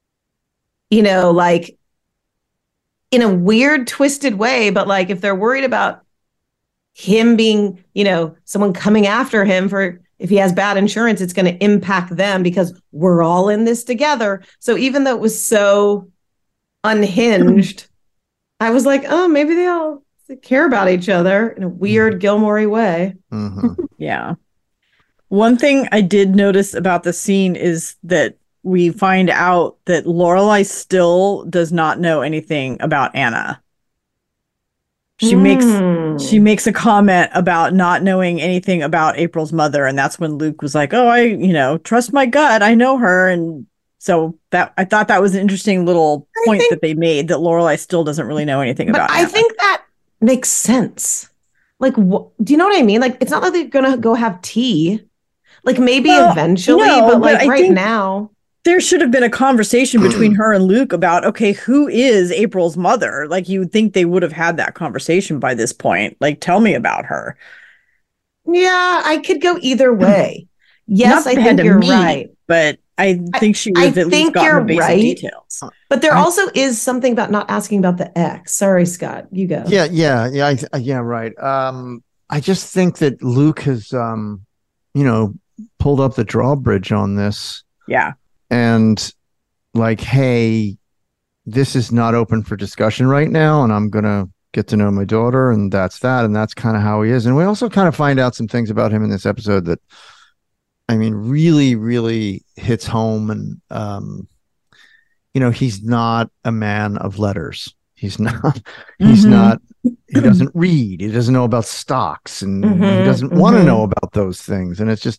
like in a weird, twisted way. But like if they're worried about him being, someone coming after him for if he has bad insurance, it's going to impact them because we're all in this together. So even though it was so unhinged, I was like, oh, maybe they all care about each other in a weird Gilmore-y way. Mm-hmm. Yeah. One thing I did notice about the scene is that we find out that Lorelai still does not know anything about Anna. She makes a comment about not knowing anything about April's mother, and that's when Luke was like, oh, I trust my gut, I know her. And so that I thought that was an interesting little point that they made, that Lorelai still doesn't really know anything about Anna. I think that makes sense. Like, do you know what I mean? Like, it's not like they're gonna go have tea. Like maybe eventually, but like right now. There should have been a conversation between her and Luke about, okay, who is April's mother? Like you would think they would have had that conversation by this point. Like, tell me about her. Yeah, I could go either way. Yes, I think you're right. But I think she would have at least gotten the basic details. But there also is something about not asking about the ex. Sorry, Scott, you go. Yeah, right. I just think that Luke has, pulled up the drawbridge on this. Yeah. And like, hey, this is not open for discussion right now, and I'm going to get to know my daughter, and that's that. And that's kind of how he is. And we also kind of find out some things about him in this episode that, I mean, really, really hits home. And, he's not a man of letters. He's not, he doesn't read. He doesn't know about stocks, and he doesn't want to know about those things. And it's just,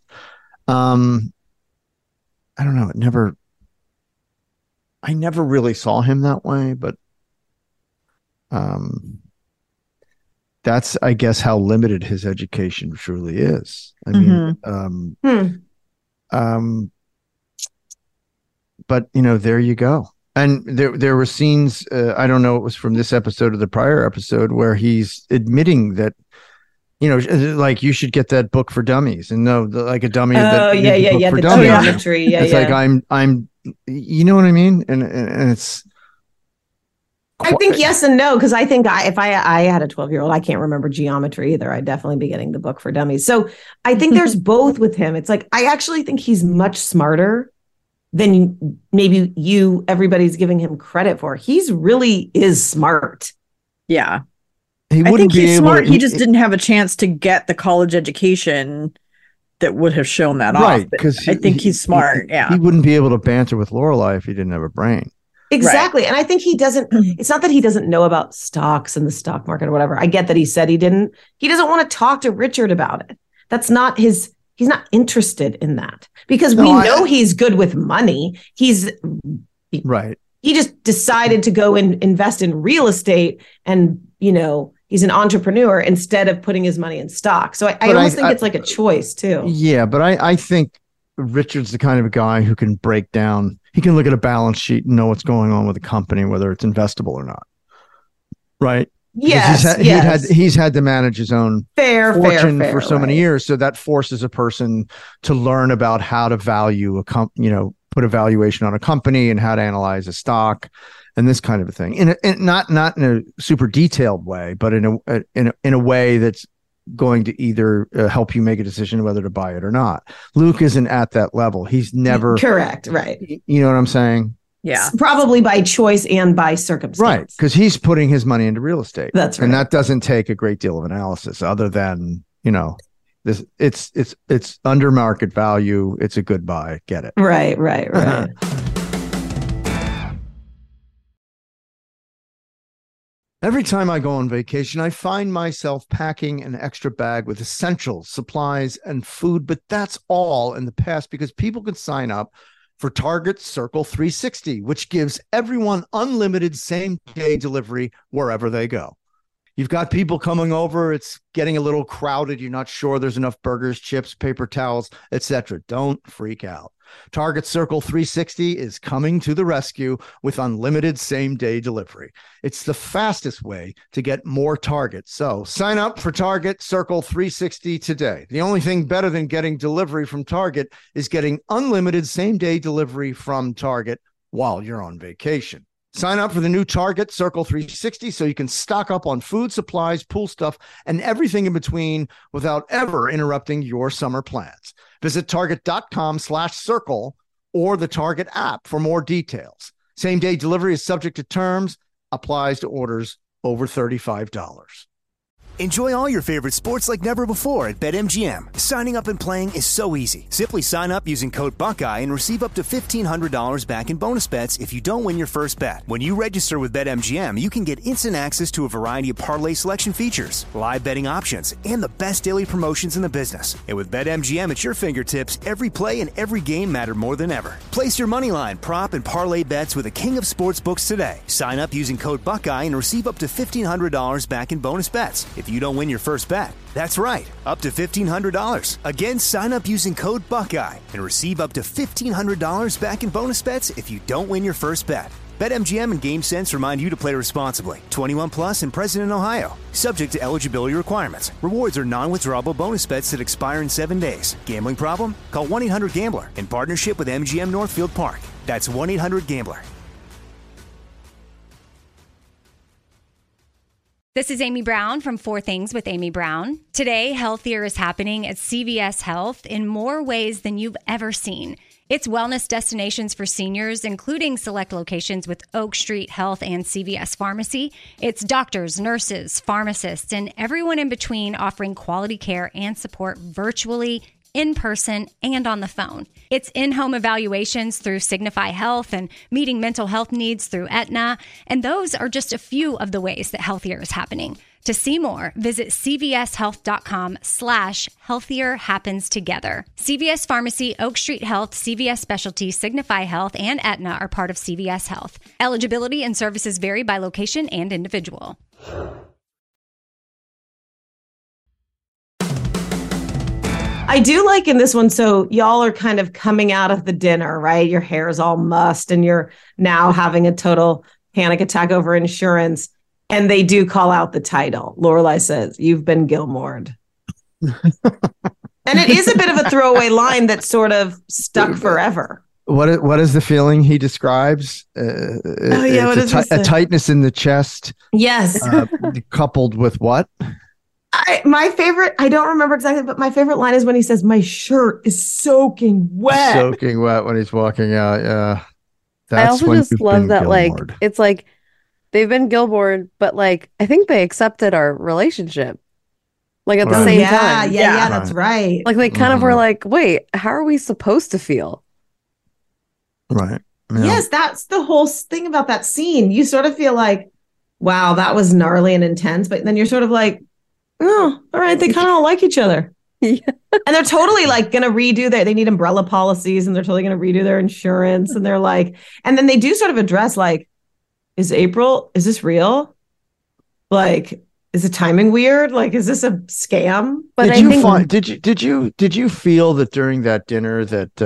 I don't know. I never really saw him that way, but that's, I guess, how limited his education truly is. I mean, but there you go. And there were scenes, I don't know, it was from this episode or the prior episode, where he's admitting that, like, you should get that book for dummies, and like a dummy. Oh, for the dummies. geometry. Yeah, it's like I'm, you know what I mean, and it's. I think yes and no, because I think if I had a 12-year-old, I can't remember geometry either. I'd definitely be getting the book for dummies. So I think there's both with him. It's like I actually think he's much smarter than maybe everybody's giving him credit for. He's really is smart. Yeah. I think he's smart. He just didn't have a chance to get the college education that would have shown that off. Because I think he's smart. He wouldn't be able to banter with Lorelai if he didn't have a brain. Exactly. Right. And I think he doesn't, it's not that he doesn't know about stocks and the stock market or whatever. I get that he said he didn't. He doesn't want to talk to Richard about it. That's not he's not interested in that, because we know he's good with money. He's right. He just decided to go and invest in real estate, and he's an entrepreneur instead of putting his money in stock. So I almost think it's like a choice too. Yeah, but I think Richard's the kind of a guy who can break down. He can look at a balance sheet and know what's going on with the company, whether it's investable or not. Right? Yes, he's had to manage his own fortune for so many years. So that forces a person to learn about how to value put a valuation on a company and how to analyze a stock and this kind of a thing. Not in a super detailed way, but in a way that's going to either help you make a decision whether to buy it or not. Luke isn't at that level. He's never correct, right? You know what I'm saying? Yeah, probably by choice and by circumstance. Right, because he's putting his money into real estate. That's right, and that doesn't take a great deal of analysis, other than this. It's under market value. It's a good buy. Get it? Right. Every time I go on vacation, I find myself packing an extra bag with essentials, supplies, and food. But that's all in the past because people can sign up for Target Circle 360, which gives everyone unlimited same-day delivery wherever they go. You've got people coming over. It's getting a little crowded. You're not sure there's enough burgers, chips, paper towels, etc. Don't freak out. Target Circle 360 is coming to the rescue with unlimited same-day delivery. It's the fastest way to get more Target. So sign up for Target Circle 360 today. The only thing better than getting delivery from Target is getting unlimited same-day delivery from Target while you're on vacation. Sign up for the new Target Circle 360 so you can stock up on food, supplies, pool stuff, and everything in between without ever interrupting your summer plans. Visit target.com/circle or the Target app for more details. Same-day delivery is subject to terms, applies to orders over $35. Enjoy all your favorite sports like never before at BetMGM. Signing up and playing is so easy. Simply sign up using code Buckeye and receive up to $1,500 back in bonus bets if you don't win your first bet. When you register with BetMGM, you can get instant access to a variety of parlay selection features, live betting options, and the best daily promotions in the business. And with BetMGM at your fingertips, every play and every game matter more than ever. Place your moneyline, prop, and parlay bets with the king of sportsbooks today. Sign up using code Buckeye and receive up to $1,500 back in bonus bets if you don't win your first bet. That's right, up to $1,500. Again, sign up using code Buckeye and receive up to $1,500 back in bonus bets if you don't win your first bet. BetMGM and GameSense remind you to play responsibly. 21 plus and present in Ohio. Subject to eligibility requirements. Rewards are non-withdrawable bonus bets that expire in 7 days. Gambling problem? Call 1-800-GAMBLER in partnership with MGM Northfield Park. That's 1-800-GAMBLER. This is Amy Brown from 4 Things with Amy Brown. Today, healthier is happening at CVS Health in more ways than you've ever seen. It's wellness destinations for seniors, including select locations with Oak Street Health and CVS Pharmacy. It's doctors, nurses, pharmacists, and everyone in between offering quality care and support virtually, in person, and on the phone. It's in-home evaluations through Signify Health and meeting mental health needs through Aetna. And those are just a few of the ways that healthier is happening. To see more, visit cvshealth.com/healthier happens together. CVS Pharmacy, Oak Street Health, CVS Specialty, Signify Health, and Aetna are part of CVS Health. Eligibility and services vary by location and individual. I do like in this one, so y'all are kind of coming out of the dinner, right? Your hair is all mussed and you're now having a total panic attack over insurance. And they do call out the title. Lorelai says, "You've been Gilmored." And it is a bit of a throwaway line that sort of stuck forever. What is the feeling he describes? A tightness in the chest. Yes. Coupled with what? My favorite, I don't remember exactly, but my favorite line is when he says, "My shirt is soaking wet." Soaking wet when he's walking out. Yeah. I also just love that, Gilmored. Like, it's like they've been Gilmored, but like, I think they accepted our relationship. Like at the same time. Yeah, that's right. Like they kind of were like, wait, how are we supposed to feel? Right. Yeah. Yes, that's the whole thing about that scene. You sort of feel like, wow, that was gnarly and intense. But then you're sort of like, oh, all right, they kind of like each other. And they're totally like going to redo they need umbrella policies and they're totally going to redo their insurance. And they're like, and then they do sort of address like, is this real? Like, is the timing weird? Like, is this a scam? But did you feel that during that dinner that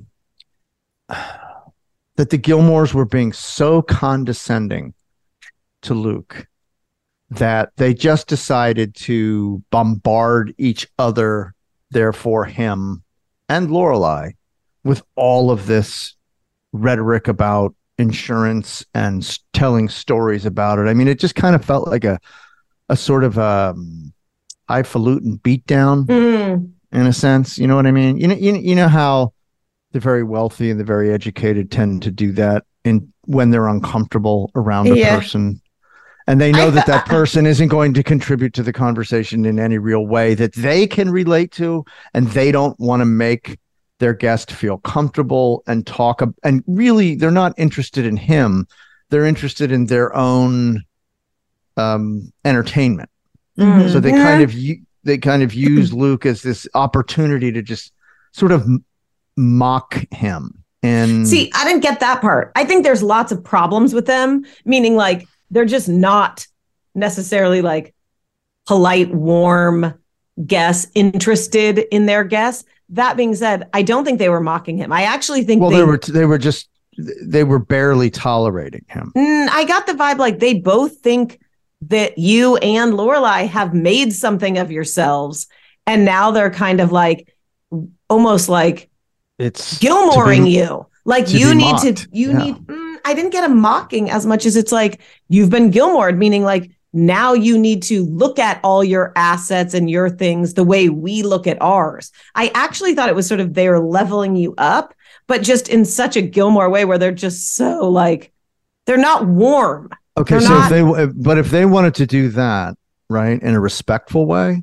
that the Gilmores were being so condescending to Luke that they just decided to bombard each other, therefore him and Lorelai, with all of this rhetoric about insurance and telling stories about it? I mean, it just kind of felt like a sort of highfalutin beatdown in a sense. You know what I mean? You know how the very wealthy and the very educated tend to do that when they're uncomfortable around a person. And they know that person isn't going to contribute to the conversation in any real way that they can relate to. And they don't want to make their guest feel comfortable and talk. And really, they're not interested in him. They're interested in their own entertainment. Mm-hmm. So they kind of use Luke as this opportunity to just sort of mock him. And see, I didn't get that part. I think there's lots of problems with them, meaning like, they're just not necessarily like polite, warm guests, interested in their guests. That being said, I don't think they were mocking him. I actually think they were barely tolerating him. I got the vibe like they both think that you and Lorelai have made something of yourselves, and now they're kind of like almost like it's Gilmoring you. Like you need mocked. I didn't get a mocking as much as it's like you've been Gilmored, meaning like now you need to look at all your assets and your things the way we look at ours. I actually thought it was sort of they're leveling you up, but just in such a Gilmore way where they're just so like, they're not warm. Okay, if they wanted to do that, right, in a respectful way,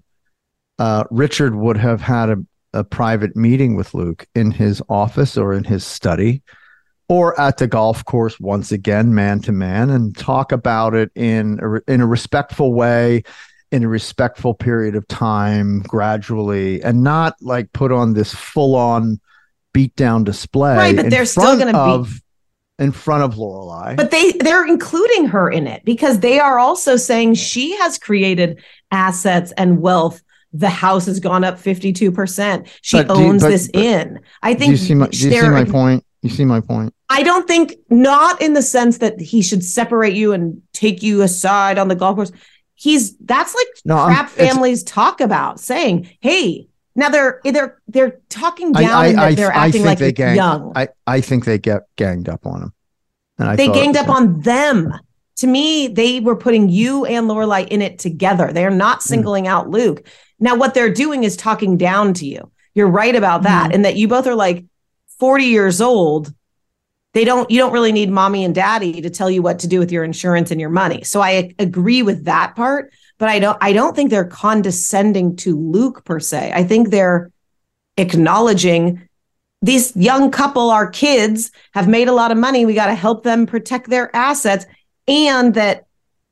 Richard would have had a private meeting with Luke in his office or in his study or at the golf course, once again, man to man, and talk about it in a respectful way, in a respectful period of time, gradually, and not like put on this full-on beatdown display. Right, but they're still going to be in front of Lorelai. But they're including her in it because they are also saying she has created assets and wealth. The house has gone up 52%. She owns this inn. I think. Do you see my point? You see my point? I don't think, not in the sense that he should separate you and take you aside on the golf course. That's like crap families talk about, saying, "Hey." Now they're talking down and they're acting like young. I think they get ganged up on him. And they ganged up on them. To me, they were putting you and Lorelai in it together. They're not singling out Luke. Now, what they're doing is talking down to you. You're right about that. And that you both are like 40 years old. You don't really need mommy and daddy to tell you what to do with your insurance and your money. So I agree with that part. But I don't think they're condescending to Luke per se. I think they're acknowledging this young couple, our kids, have made a lot of money. We got to help them protect their assets, and that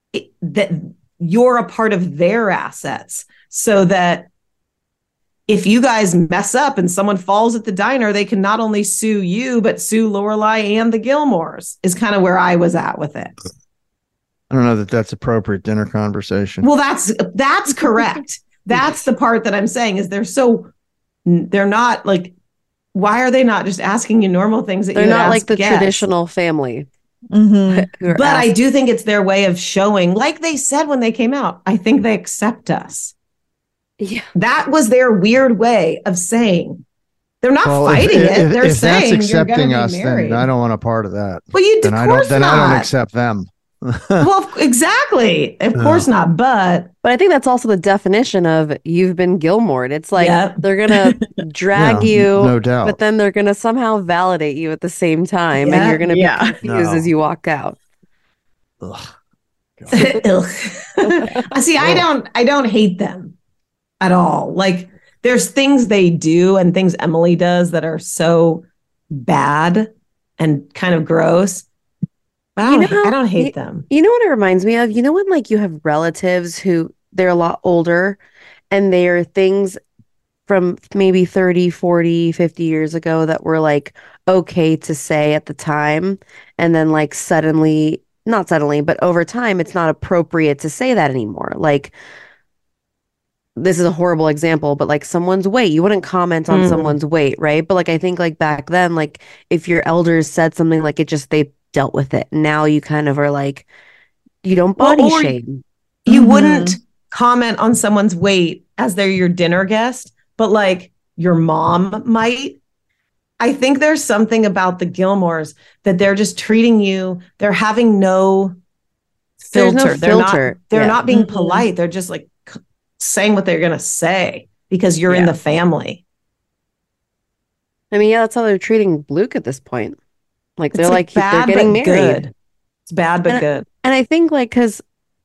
you're a part of their assets, so that if you guys mess up and someone falls at the diner, they can not only sue you, but sue Lorelai and the Gilmores, is kind of where I was at with it. I don't know that that's appropriate dinner conversation. Well, that's correct. That's the part that I'm saying is they're not like, why are they not just asking you normal things that they're you not like the guests? Traditional family. Mm-hmm. But I do think it's their way of showing, like they said when they came out, I think they accept us. Yeah. That was their weird way of saying they're not fighting it. They're saying that's accepting you're us, then I don't want a part of that. Well, I don't accept them. Well, exactly. Of course not. But I think that's also the definition of you've been Gilmored. It's like they're going to drag you, no doubt. But then they're going to somehow validate you at the same time. And you're going to be confused as you walk out. Ugh. See, I don't hate them at all. Like there's things they do and things Emily does that are so bad and kind of gross. I don't hate them. You know what it reminds me of? You know when like you have relatives who they're a lot older and their things from maybe 30, 40, 50 years ago that were like okay to say at the time. And then like suddenly, not suddenly, but over time, it's not appropriate to say that anymore. Like, this is a horrible example, but like someone's weight, you wouldn't comment on someone's weight, right? But like, I think like back then, like if your elders said something, like they dealt with it. Now you kind of are like, you don't body shame. You wouldn't comment on someone's weight as they're your dinner guest, but like your mom might. I think there's something about the Gilmores that they're just treating you. They're having no filter. They're not being polite. They're just like saying what they're going to say because you're in the family. I mean, yeah, that's how they're treating Luke at this point. Like they're like they're getting married. Good. It's bad but good. And I think like because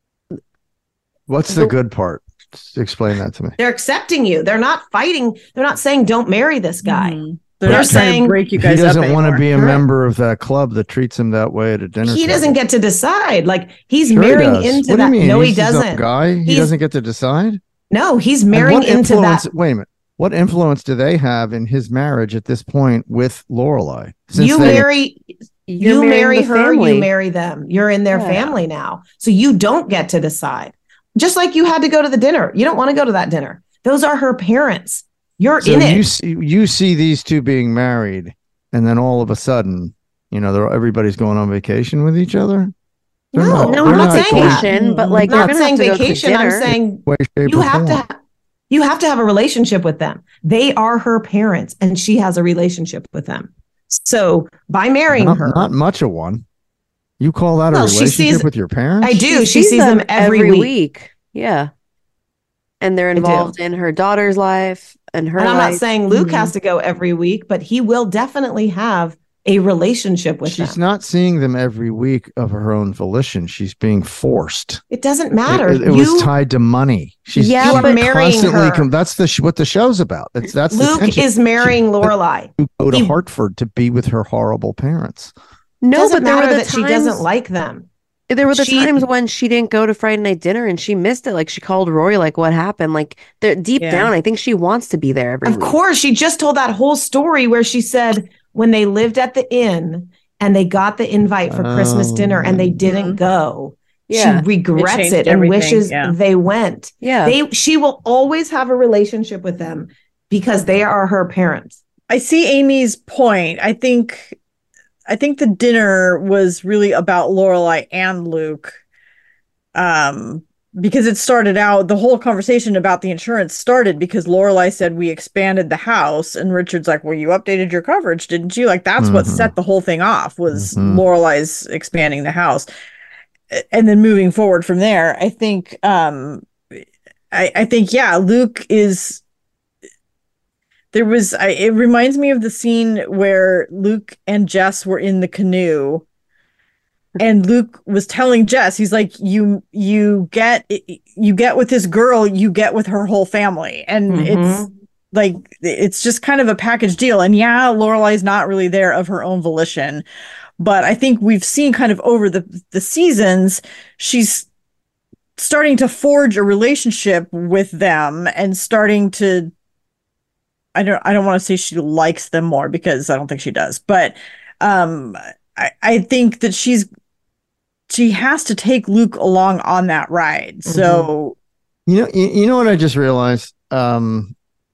what's the good part? Explain that to me. They're accepting you. They're not fighting. They're not saying don't marry this guy. They're saying to break you guys he doesn't up want to be a Correct. member of that club that treats him that way at a dinner. He table. doesn't get to decide. Like he's Sure he marrying does. into What do that. you mean? No, he He's his own doesn't. guy. He He's- doesn't get to decide. No, he's And marrying what into influence- that. Wait a minute. What influence do they have in his marriage at this point with Lorelai? You marry marrying the her, family. you marry them. You're in their family now. So you don't get to decide. Just like you had to go to the dinner. You don't want to go to that dinner. Those are her parents. You're So in it. you see these two being married, and then all of a sudden, everybody's going on vacation with each other. No, they're I'm not saying that. vacation, but like I'm they're not gonna have saying to go to vacation. I'm dinner. saying Way, shape, you or have form. you have to have a relationship with them. They are her parents, and she has a relationship with them. So by marrying her, not much of one. You call that a Well, she relationship sees- with your parents? I do. She sees them every week. Yeah. And they're do. involved in her daughter's life and her And I'm life. not saying Luke has to go every week, but he will definitely have a relationship with She's them. not seeing them every week of her own volition. She's being forced. It doesn't matter. It was tied to money. She's Yeah, she's but marrying her. That's what the show's about. That's the Luke tension. is marrying Lorelai. To go to He- Hartford to be with her horrible parents. No, doesn't but there were matter the that she doesn't like them. There were the She- times when she didn't go to Friday night dinner and she missed it. Like she called Rory, like what happened? Like deep Yeah. down, I think she wants to be there every Of week. course, she just told that whole story where she said when they lived at the inn and they got the invite for Christmas dinner and they didn't go, Yeah. she regrets changed it and everything, wishes yeah. they went. Yeah. She will always have a relationship with them because they are her parents. I see Amy's point. I think the dinner was really about Lorelai and Luke. Because it started out, the whole conversation about the insurance started because Lorelai said we expanded the house, and Richard's like, well, you updated your coverage, didn't you? Like that's what set the whole thing off was Lorelai's expanding the house. And then moving forward from there, I think I think Luke is it reminds me of the scene where Luke and Jess were in the canoe and Luke was telling Jess, he's like, you get with this girl, you get with her whole family. And it's like, it's just kind of a package deal. And yeah, Lorelai's not really there of her own volition, but I think we've seen kind of over the seasons, she's starting to forge a relationship with them and starting to, I don't want to say she likes them more because I don't think she does, but I think that she has to take Luke along on that ride. So you know what I just realized? The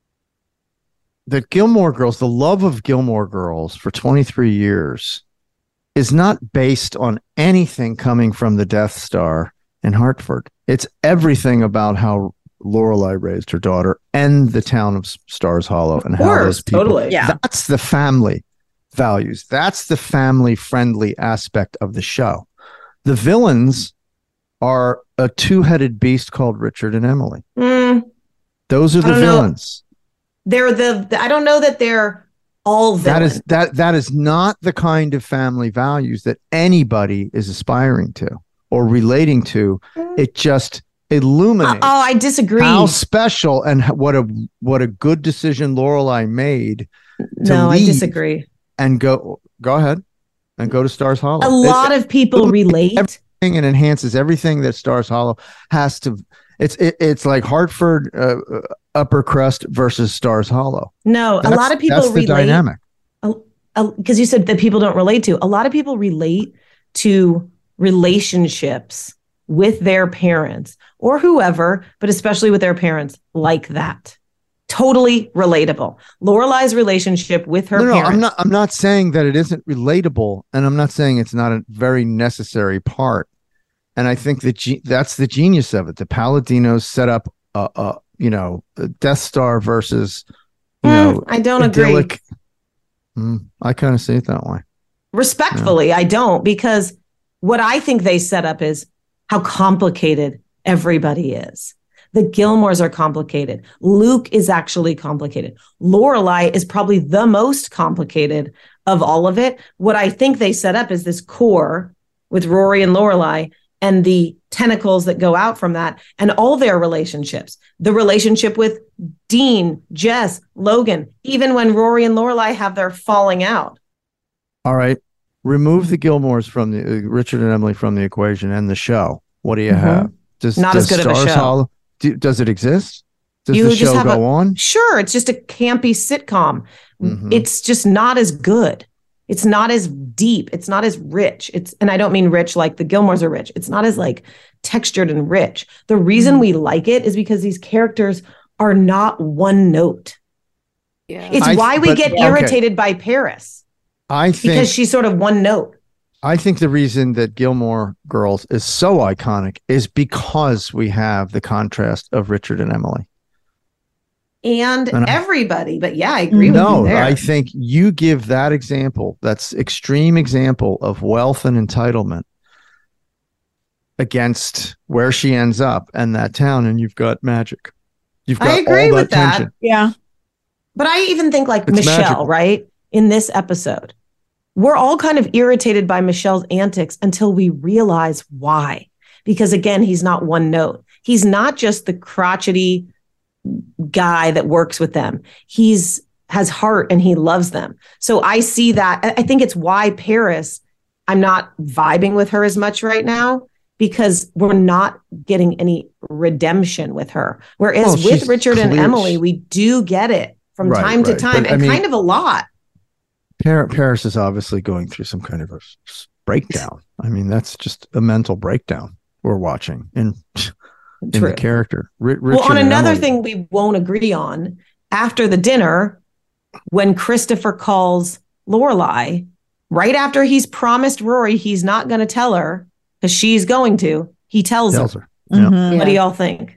Gilmore Girls, the love of Gilmore Girls for 23 years is not based on anything coming from the Death Star in Hartford. It's everything about how Lorelai raised her daughter and the town of Stars Hollow and how those people, totally. Yeah. That's the family values. That's the family friendly aspect of the show. The villains are a two-headed beast called Richard and Emily. Those are the villains. They're I don't know that they're all villains. That is not the kind of family values that anybody is aspiring to or relating to. It just illuminates I disagree. how special and what a good decision Lorelai made to No, I leave disagree. and go ahead and go to Stars Hollow. A lot of people relate. Everything and enhances everything that Stars Hollow has to. It's like Hartford upper crust versus Stars Hollow. No, a lot of people that's the relate. dynamic. Because you said that people don't relate to. A lot of people relate to relationships with their parents or whoever, but especially with their parents like that. Totally relatable. Lorelai's relationship with her parents. I'm not saying that it isn't relatable, and I'm not saying it's not a very necessary part. And I think that that's the genius of it. The Paladinos set up a Death Star versus I don't idyllic. Agree. I kind of see it that way. Respectfully, I don't, because what I think they set up is how complicated everybody is. The Gilmores are complicated. Luke is actually complicated. Lorelai is probably the most complicated of all of it. What I think they set up is this core with Rory and Lorelai and the tentacles that go out from that and all their relationships. The relationship with Dean, Jess, Logan, even when Rory and Lorelai have their falling out. All right. Remove the Gilmores from the Richard and Emily from the equation and the show. What do you have? Not as good of a show. Does it exist? Does the show go on? Sure. It's just a campy sitcom. It's just not as good. It's not as deep. It's not as rich. And I don't mean rich like the Gilmores are rich. It's not as like textured and rich. The reason we like it is because these characters are not one note. Yeah. It's why we get irritated by Paris. I think because she's sort of one note. I think the reason that Gilmore Girls is so iconic is because we have the contrast of Richard and Emily. And everybody, but yeah, I agree with you there. I think you give that example, that's extreme example of wealth and entitlement against where she ends up and that town, and you've got magic. You've got I agree all with that tension. Yeah. But I even think like It's Michelle, magical. right? In this episode, we're all kind of irritated by Michelle's antics until we realize why. Because again, he's not one note. He's not just the crotchety guy that works with them. He's has heart and he loves them. So I see that. I think it's why Paris, I'm not vibing with her as much right now because we're not getting any redemption with her. Whereas with Richard and Emily, we do get it from time to time, and kind of a lot. Paris is obviously going through some kind of a breakdown. I mean, that's just a mental breakdown we're watching in the character. Well, on another thing we won't agree on, after the dinner, when Christopher calls Lorelai, right after he's promised Rory he's not going to tell her because she's going to, he tells her. Yeah. What do y'all think?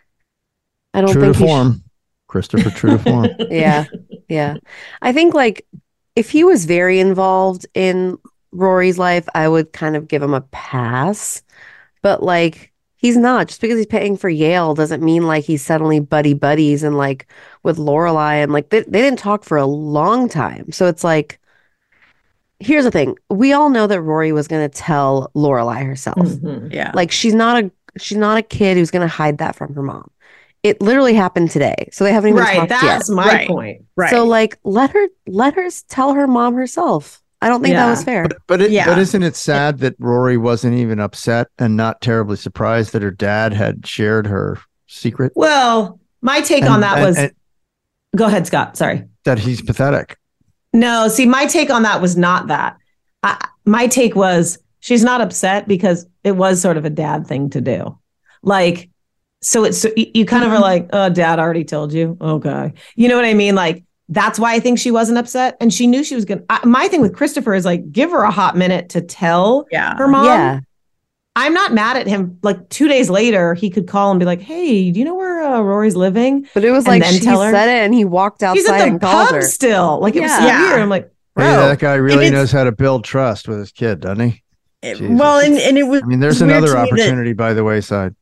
I don't true think to form. Christopher, true to form. Yeah. I think like if he was very involved in Rory's life, I would kind of give him a pass. But like he's not. Just because he's paying for Yale doesn't mean like he's suddenly buddies and like with Lorelai, and like they didn't talk for a long time. So it's like, here's the thing: we all know that Rory was going to tell Lorelai herself. Mm-hmm. Yeah, like she's not a kid who's going to hide that from her mom. It literally happened today, so they haven't even talked yet. That's my point. Right. So like, let her tell her mom herself. I don't think that was fair. But isn't it sad that Rory wasn't even upset and not terribly surprised that her dad had shared her secret? Well, my take on that was, go ahead, Scott. Sorry. That he's pathetic. No, see, my take on that was not that. My take was she's not upset because it was sort of a dad thing to do. Like, so you kind of are like, oh, dad already told you. Okay. You know what I mean? Like, that's why I think she wasn't upset. And she knew she was going to. My thing with Christopher is like, give her a hot minute to tell her mom. Yeah. I'm not mad at him. Like 2 days later, he could call and be like, hey, do you know where Rory's living? But it was like she said it and he walked outside. He's at the and called pub her. Still. Like it was so weird. I'm like, bro. Hey, that guy really knows how to build trust with his kid, doesn't he? Well, and it was. I mean, there's another opportunity by the wayside.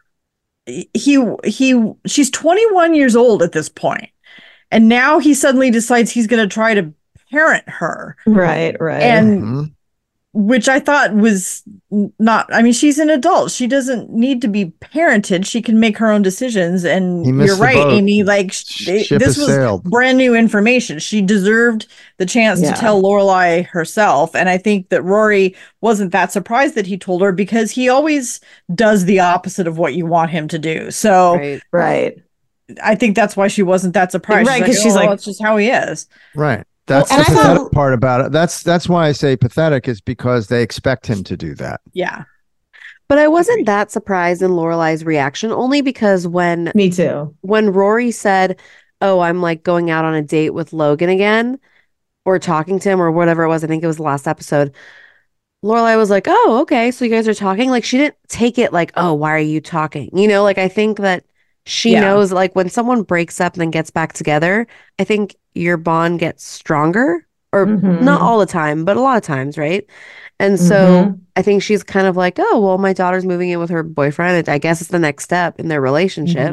She's 21 years old at this point. And now he suddenly decides he's going to try to parent her. Right. And which I thought was not, I mean, she's an adult. She doesn't need to be parented. She can make her own decisions. And He missed you're the right, boat. Amy. Like, Ship this has was sailed. brand new information. She deserved the chance Yeah. to tell Lorelai herself. And I think that Rory wasn't that surprised that he told her, because he always does the opposite of what you want him to do. So Right. Right. I think that's why she wasn't that surprised. Right, 'cause she's "Oh, like- that's just how he is." Right. That's Well, the and I pathetic thought- part about it. That's why I say pathetic, is because they expect him to do that. Yeah. But I wasn't that surprised in Lorelai's reaction, only because when Me too. Rory said, "Oh, I'm like going out on a date with Logan again," or talking to him or whatever it was, I think it was the last episode, Lorelai was like, "Oh, okay, so you guys are talking?" Like, she didn't take it like, "Oh, why are you talking?" You know, like, I think that she Yeah. knows, like, when someone breaks up and then gets back together, I think your bond gets stronger, or Mhm. not all the time, but a lot of times, right? And so Mhm. I think she's kind of like, "Oh, well, my daughter's moving in with her boyfriend. I guess it's the next step in their relationship."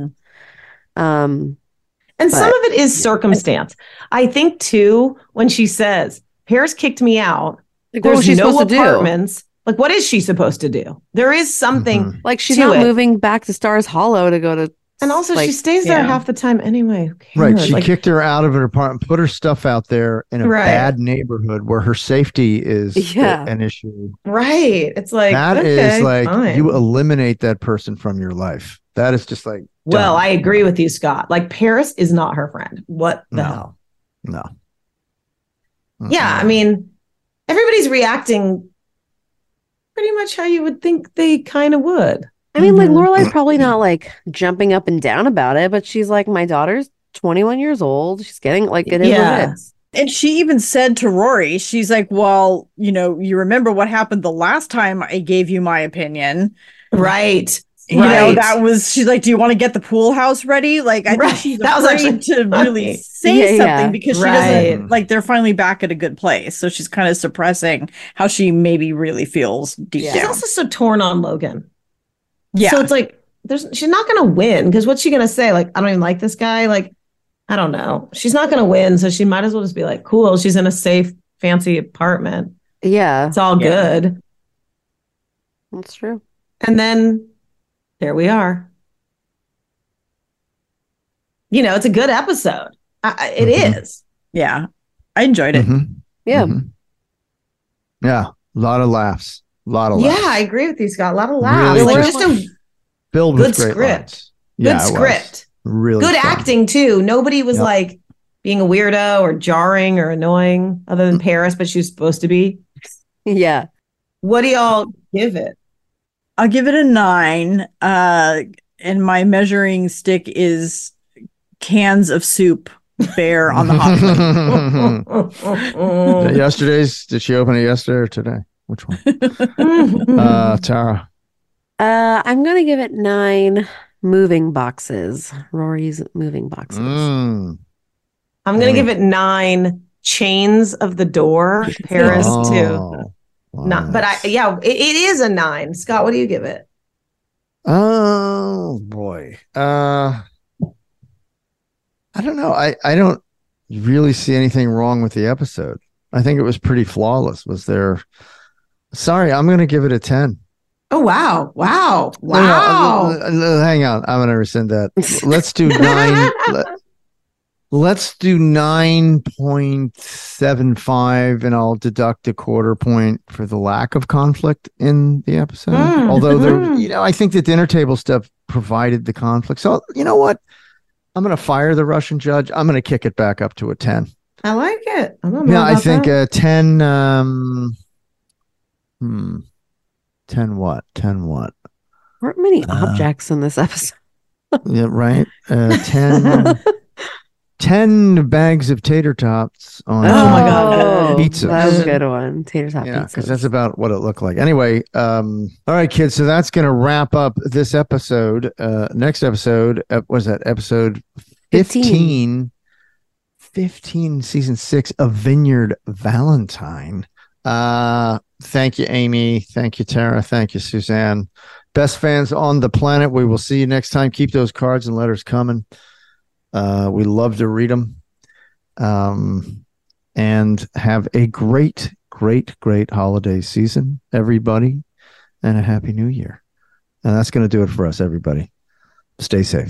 Um, And some But- of it is circumstance. I think too, when she says, Paris kicked me out, like, what there's was she no supposed to do? apartments. Like, what is she supposed to do? There is something. Mhm. Like, she's to not it. moving back to Stars Hollow to go to, And also, like, she stays there yeah. half the time anyway. Who Right. cares? She Like, kicked her out of her apartment, put her stuff out there in a Right. bad neighborhood where her safety is Yeah. an issue. right. It's like, That is okay, like, fine. you eliminate that person from your life. That is just like, Well, done. I agree with you, Scott. Like, Paris is not her friend. What the No. hell? No. Yeah. I Mm-mm. mean, everybody's reacting pretty much how you would think they kind of would. I mean, like, Mhm. Lorelai's probably not like jumping up and down about it, but she's like, my daughter's 21 years old. She's getting, like, it is what Yeah. it is. And she even said to Rory, she's like, "Well, you know, you remember what happened the last time I gave you my opinion." Right. You know, Right. that was, she's like, "Do you want to get the pool house ready?" Like, I Right. think she's That was afraid actually to really funny. say Yeah, something yeah. because she Right. doesn't, like, they're finally back at a good place. So she's kind of suppressing how she maybe really feels deep She's down. also so torn on Logan. Yeah. So it's like, she's not going to win because what's she going to say? Like, I don't even like this guy. Like, I don't know. She's not going to win. So she might as well just be like, cool. She's in a safe, fancy apartment. Yeah, It's all Yeah. good. that's true. And then there we are. You know, it's a good episode. It Mhm. is. Yeah. I enjoyed it. Mhm. Yeah. Mhm. Yeah. A lot of laughs. A lot of Yeah, laughs. I agree with you, Scott. A lot of laughs. Really Like just just a Filled good with great script. lines. good Yeah, it was. script. Really Good fun. acting too. Nobody was Yep. like being a weirdo or jarring or annoying other Mm. than Paris, but she was supposed to be. Yeah. What do y'all give it? I'll give it a 9. And my measuring stick is cans of soup bare on the hot plate. Yesterday's, did she open it yesterday or today? Which one? Tara. I'm going to give it 9 moving boxes. Rory's moving boxes. Mm. I'm gonna give it 9 chains of the door. Paris too. Oh, Not, but nice. it is a 9. Scott, what do you give it? Oh boy. I don't know. I don't really see anything wrong with the episode. I think it was pretty flawless. Was there? Sorry, I'm going to give it a 10. Oh wow. Wow. No, Wow. hang on. I'm going to rescind that. Let's do 9. Let's do 9.75 and I'll deduct a quarter point for the lack of conflict in the episode. Although there, I think the dinner table stuff provided the conflict. So you know what? I'm going to fire the Russian judge. I'm going to kick it back up to a 10. I like it. I don't know. Yeah, I about think that. 10 10 what? 10 what? There weren't many objects in this episode. Yeah, right. 10 10 bags of tater tots on Oh my God. pizza. That was a good one. Tater tot Yeah, pizza. because that's about what it looked like. Anyway, all right, kids. So that's going to wrap up this episode. Next episode, was that episode 15? 15, season 6 of Vineyard Valentine. Thank you, Amy. Thank you, Tara. Thank you, Suzanne. Best fans on the planet. We will see you next time. Keep those cards and letters coming. We love to read them. And have a great great, great holiday season, everybody, and a happy new year. And that's going to do it for us, everybody. Stay safe.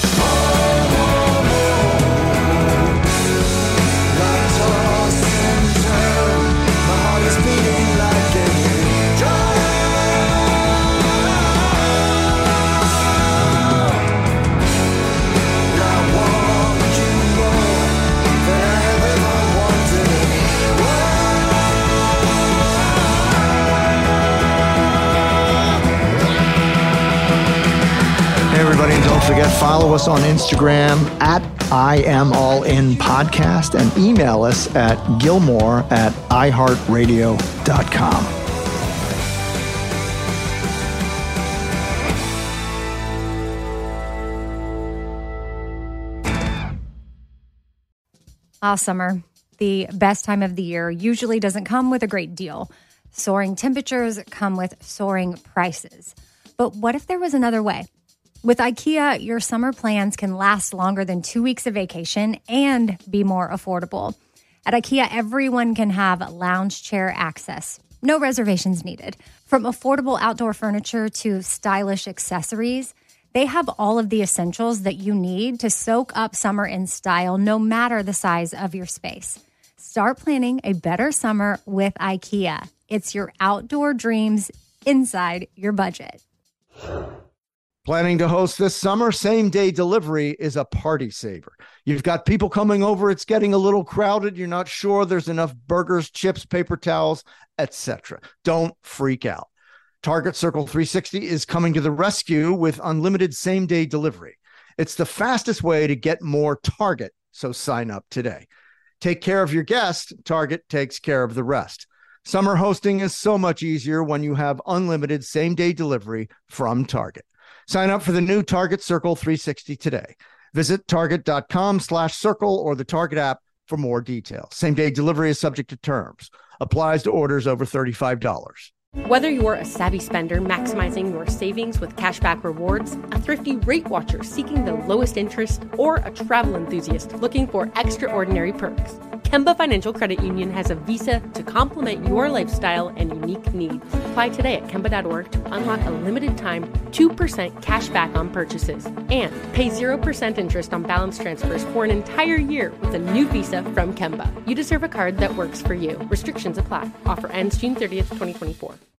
And don't forget, follow us on Instagram at IamAllInPodcast and email us at gilmore@iheartradio.com. All summer, the best time of the year, usually doesn't come with a great deal. Soaring temperatures come with soaring prices. But what if there was another way? With IKEA, your summer plans can last longer than 2 weeks of vacation and be more affordable. At IKEA, everyone can have lounge chair access. No reservations needed. From affordable outdoor furniture to stylish accessories, they have all of the essentials that you need to soak up summer in style, no matter the size of your space. Start planning a better summer with IKEA. It's your outdoor dreams inside your budget. Planning to host this summer? Same-day delivery is a party saver. You've got people coming over. It's getting a little crowded. You're not sure there's enough burgers, chips, paper towels, etc. Don't freak out. Target Circle 360 is coming to the rescue with unlimited same-day delivery. It's the fastest way to get more Target, so sign up today. Take care of your guest. Target takes care of the rest. Summer hosting is so much easier when you have unlimited same-day delivery from Target. Sign up for the new Target Circle 360 today. Visit target.com/circle or the Target app for more details. Same-day delivery is subject to terms. Applies to orders over $35. Whether you're a savvy spender maximizing your savings with cashback rewards, a thrifty rate watcher seeking the lowest interest, or a travel enthusiast looking for extraordinary perks, Kemba Financial Credit Union has a visa to complement your lifestyle and unique needs. Apply today at Kemba.org to unlock a limited time 2% cash back on purchases and pay 0% interest on balance transfers for an entire year with a new visa from Kemba. You deserve a card that works for you. Restrictions apply. Offer ends June 30th, 2024.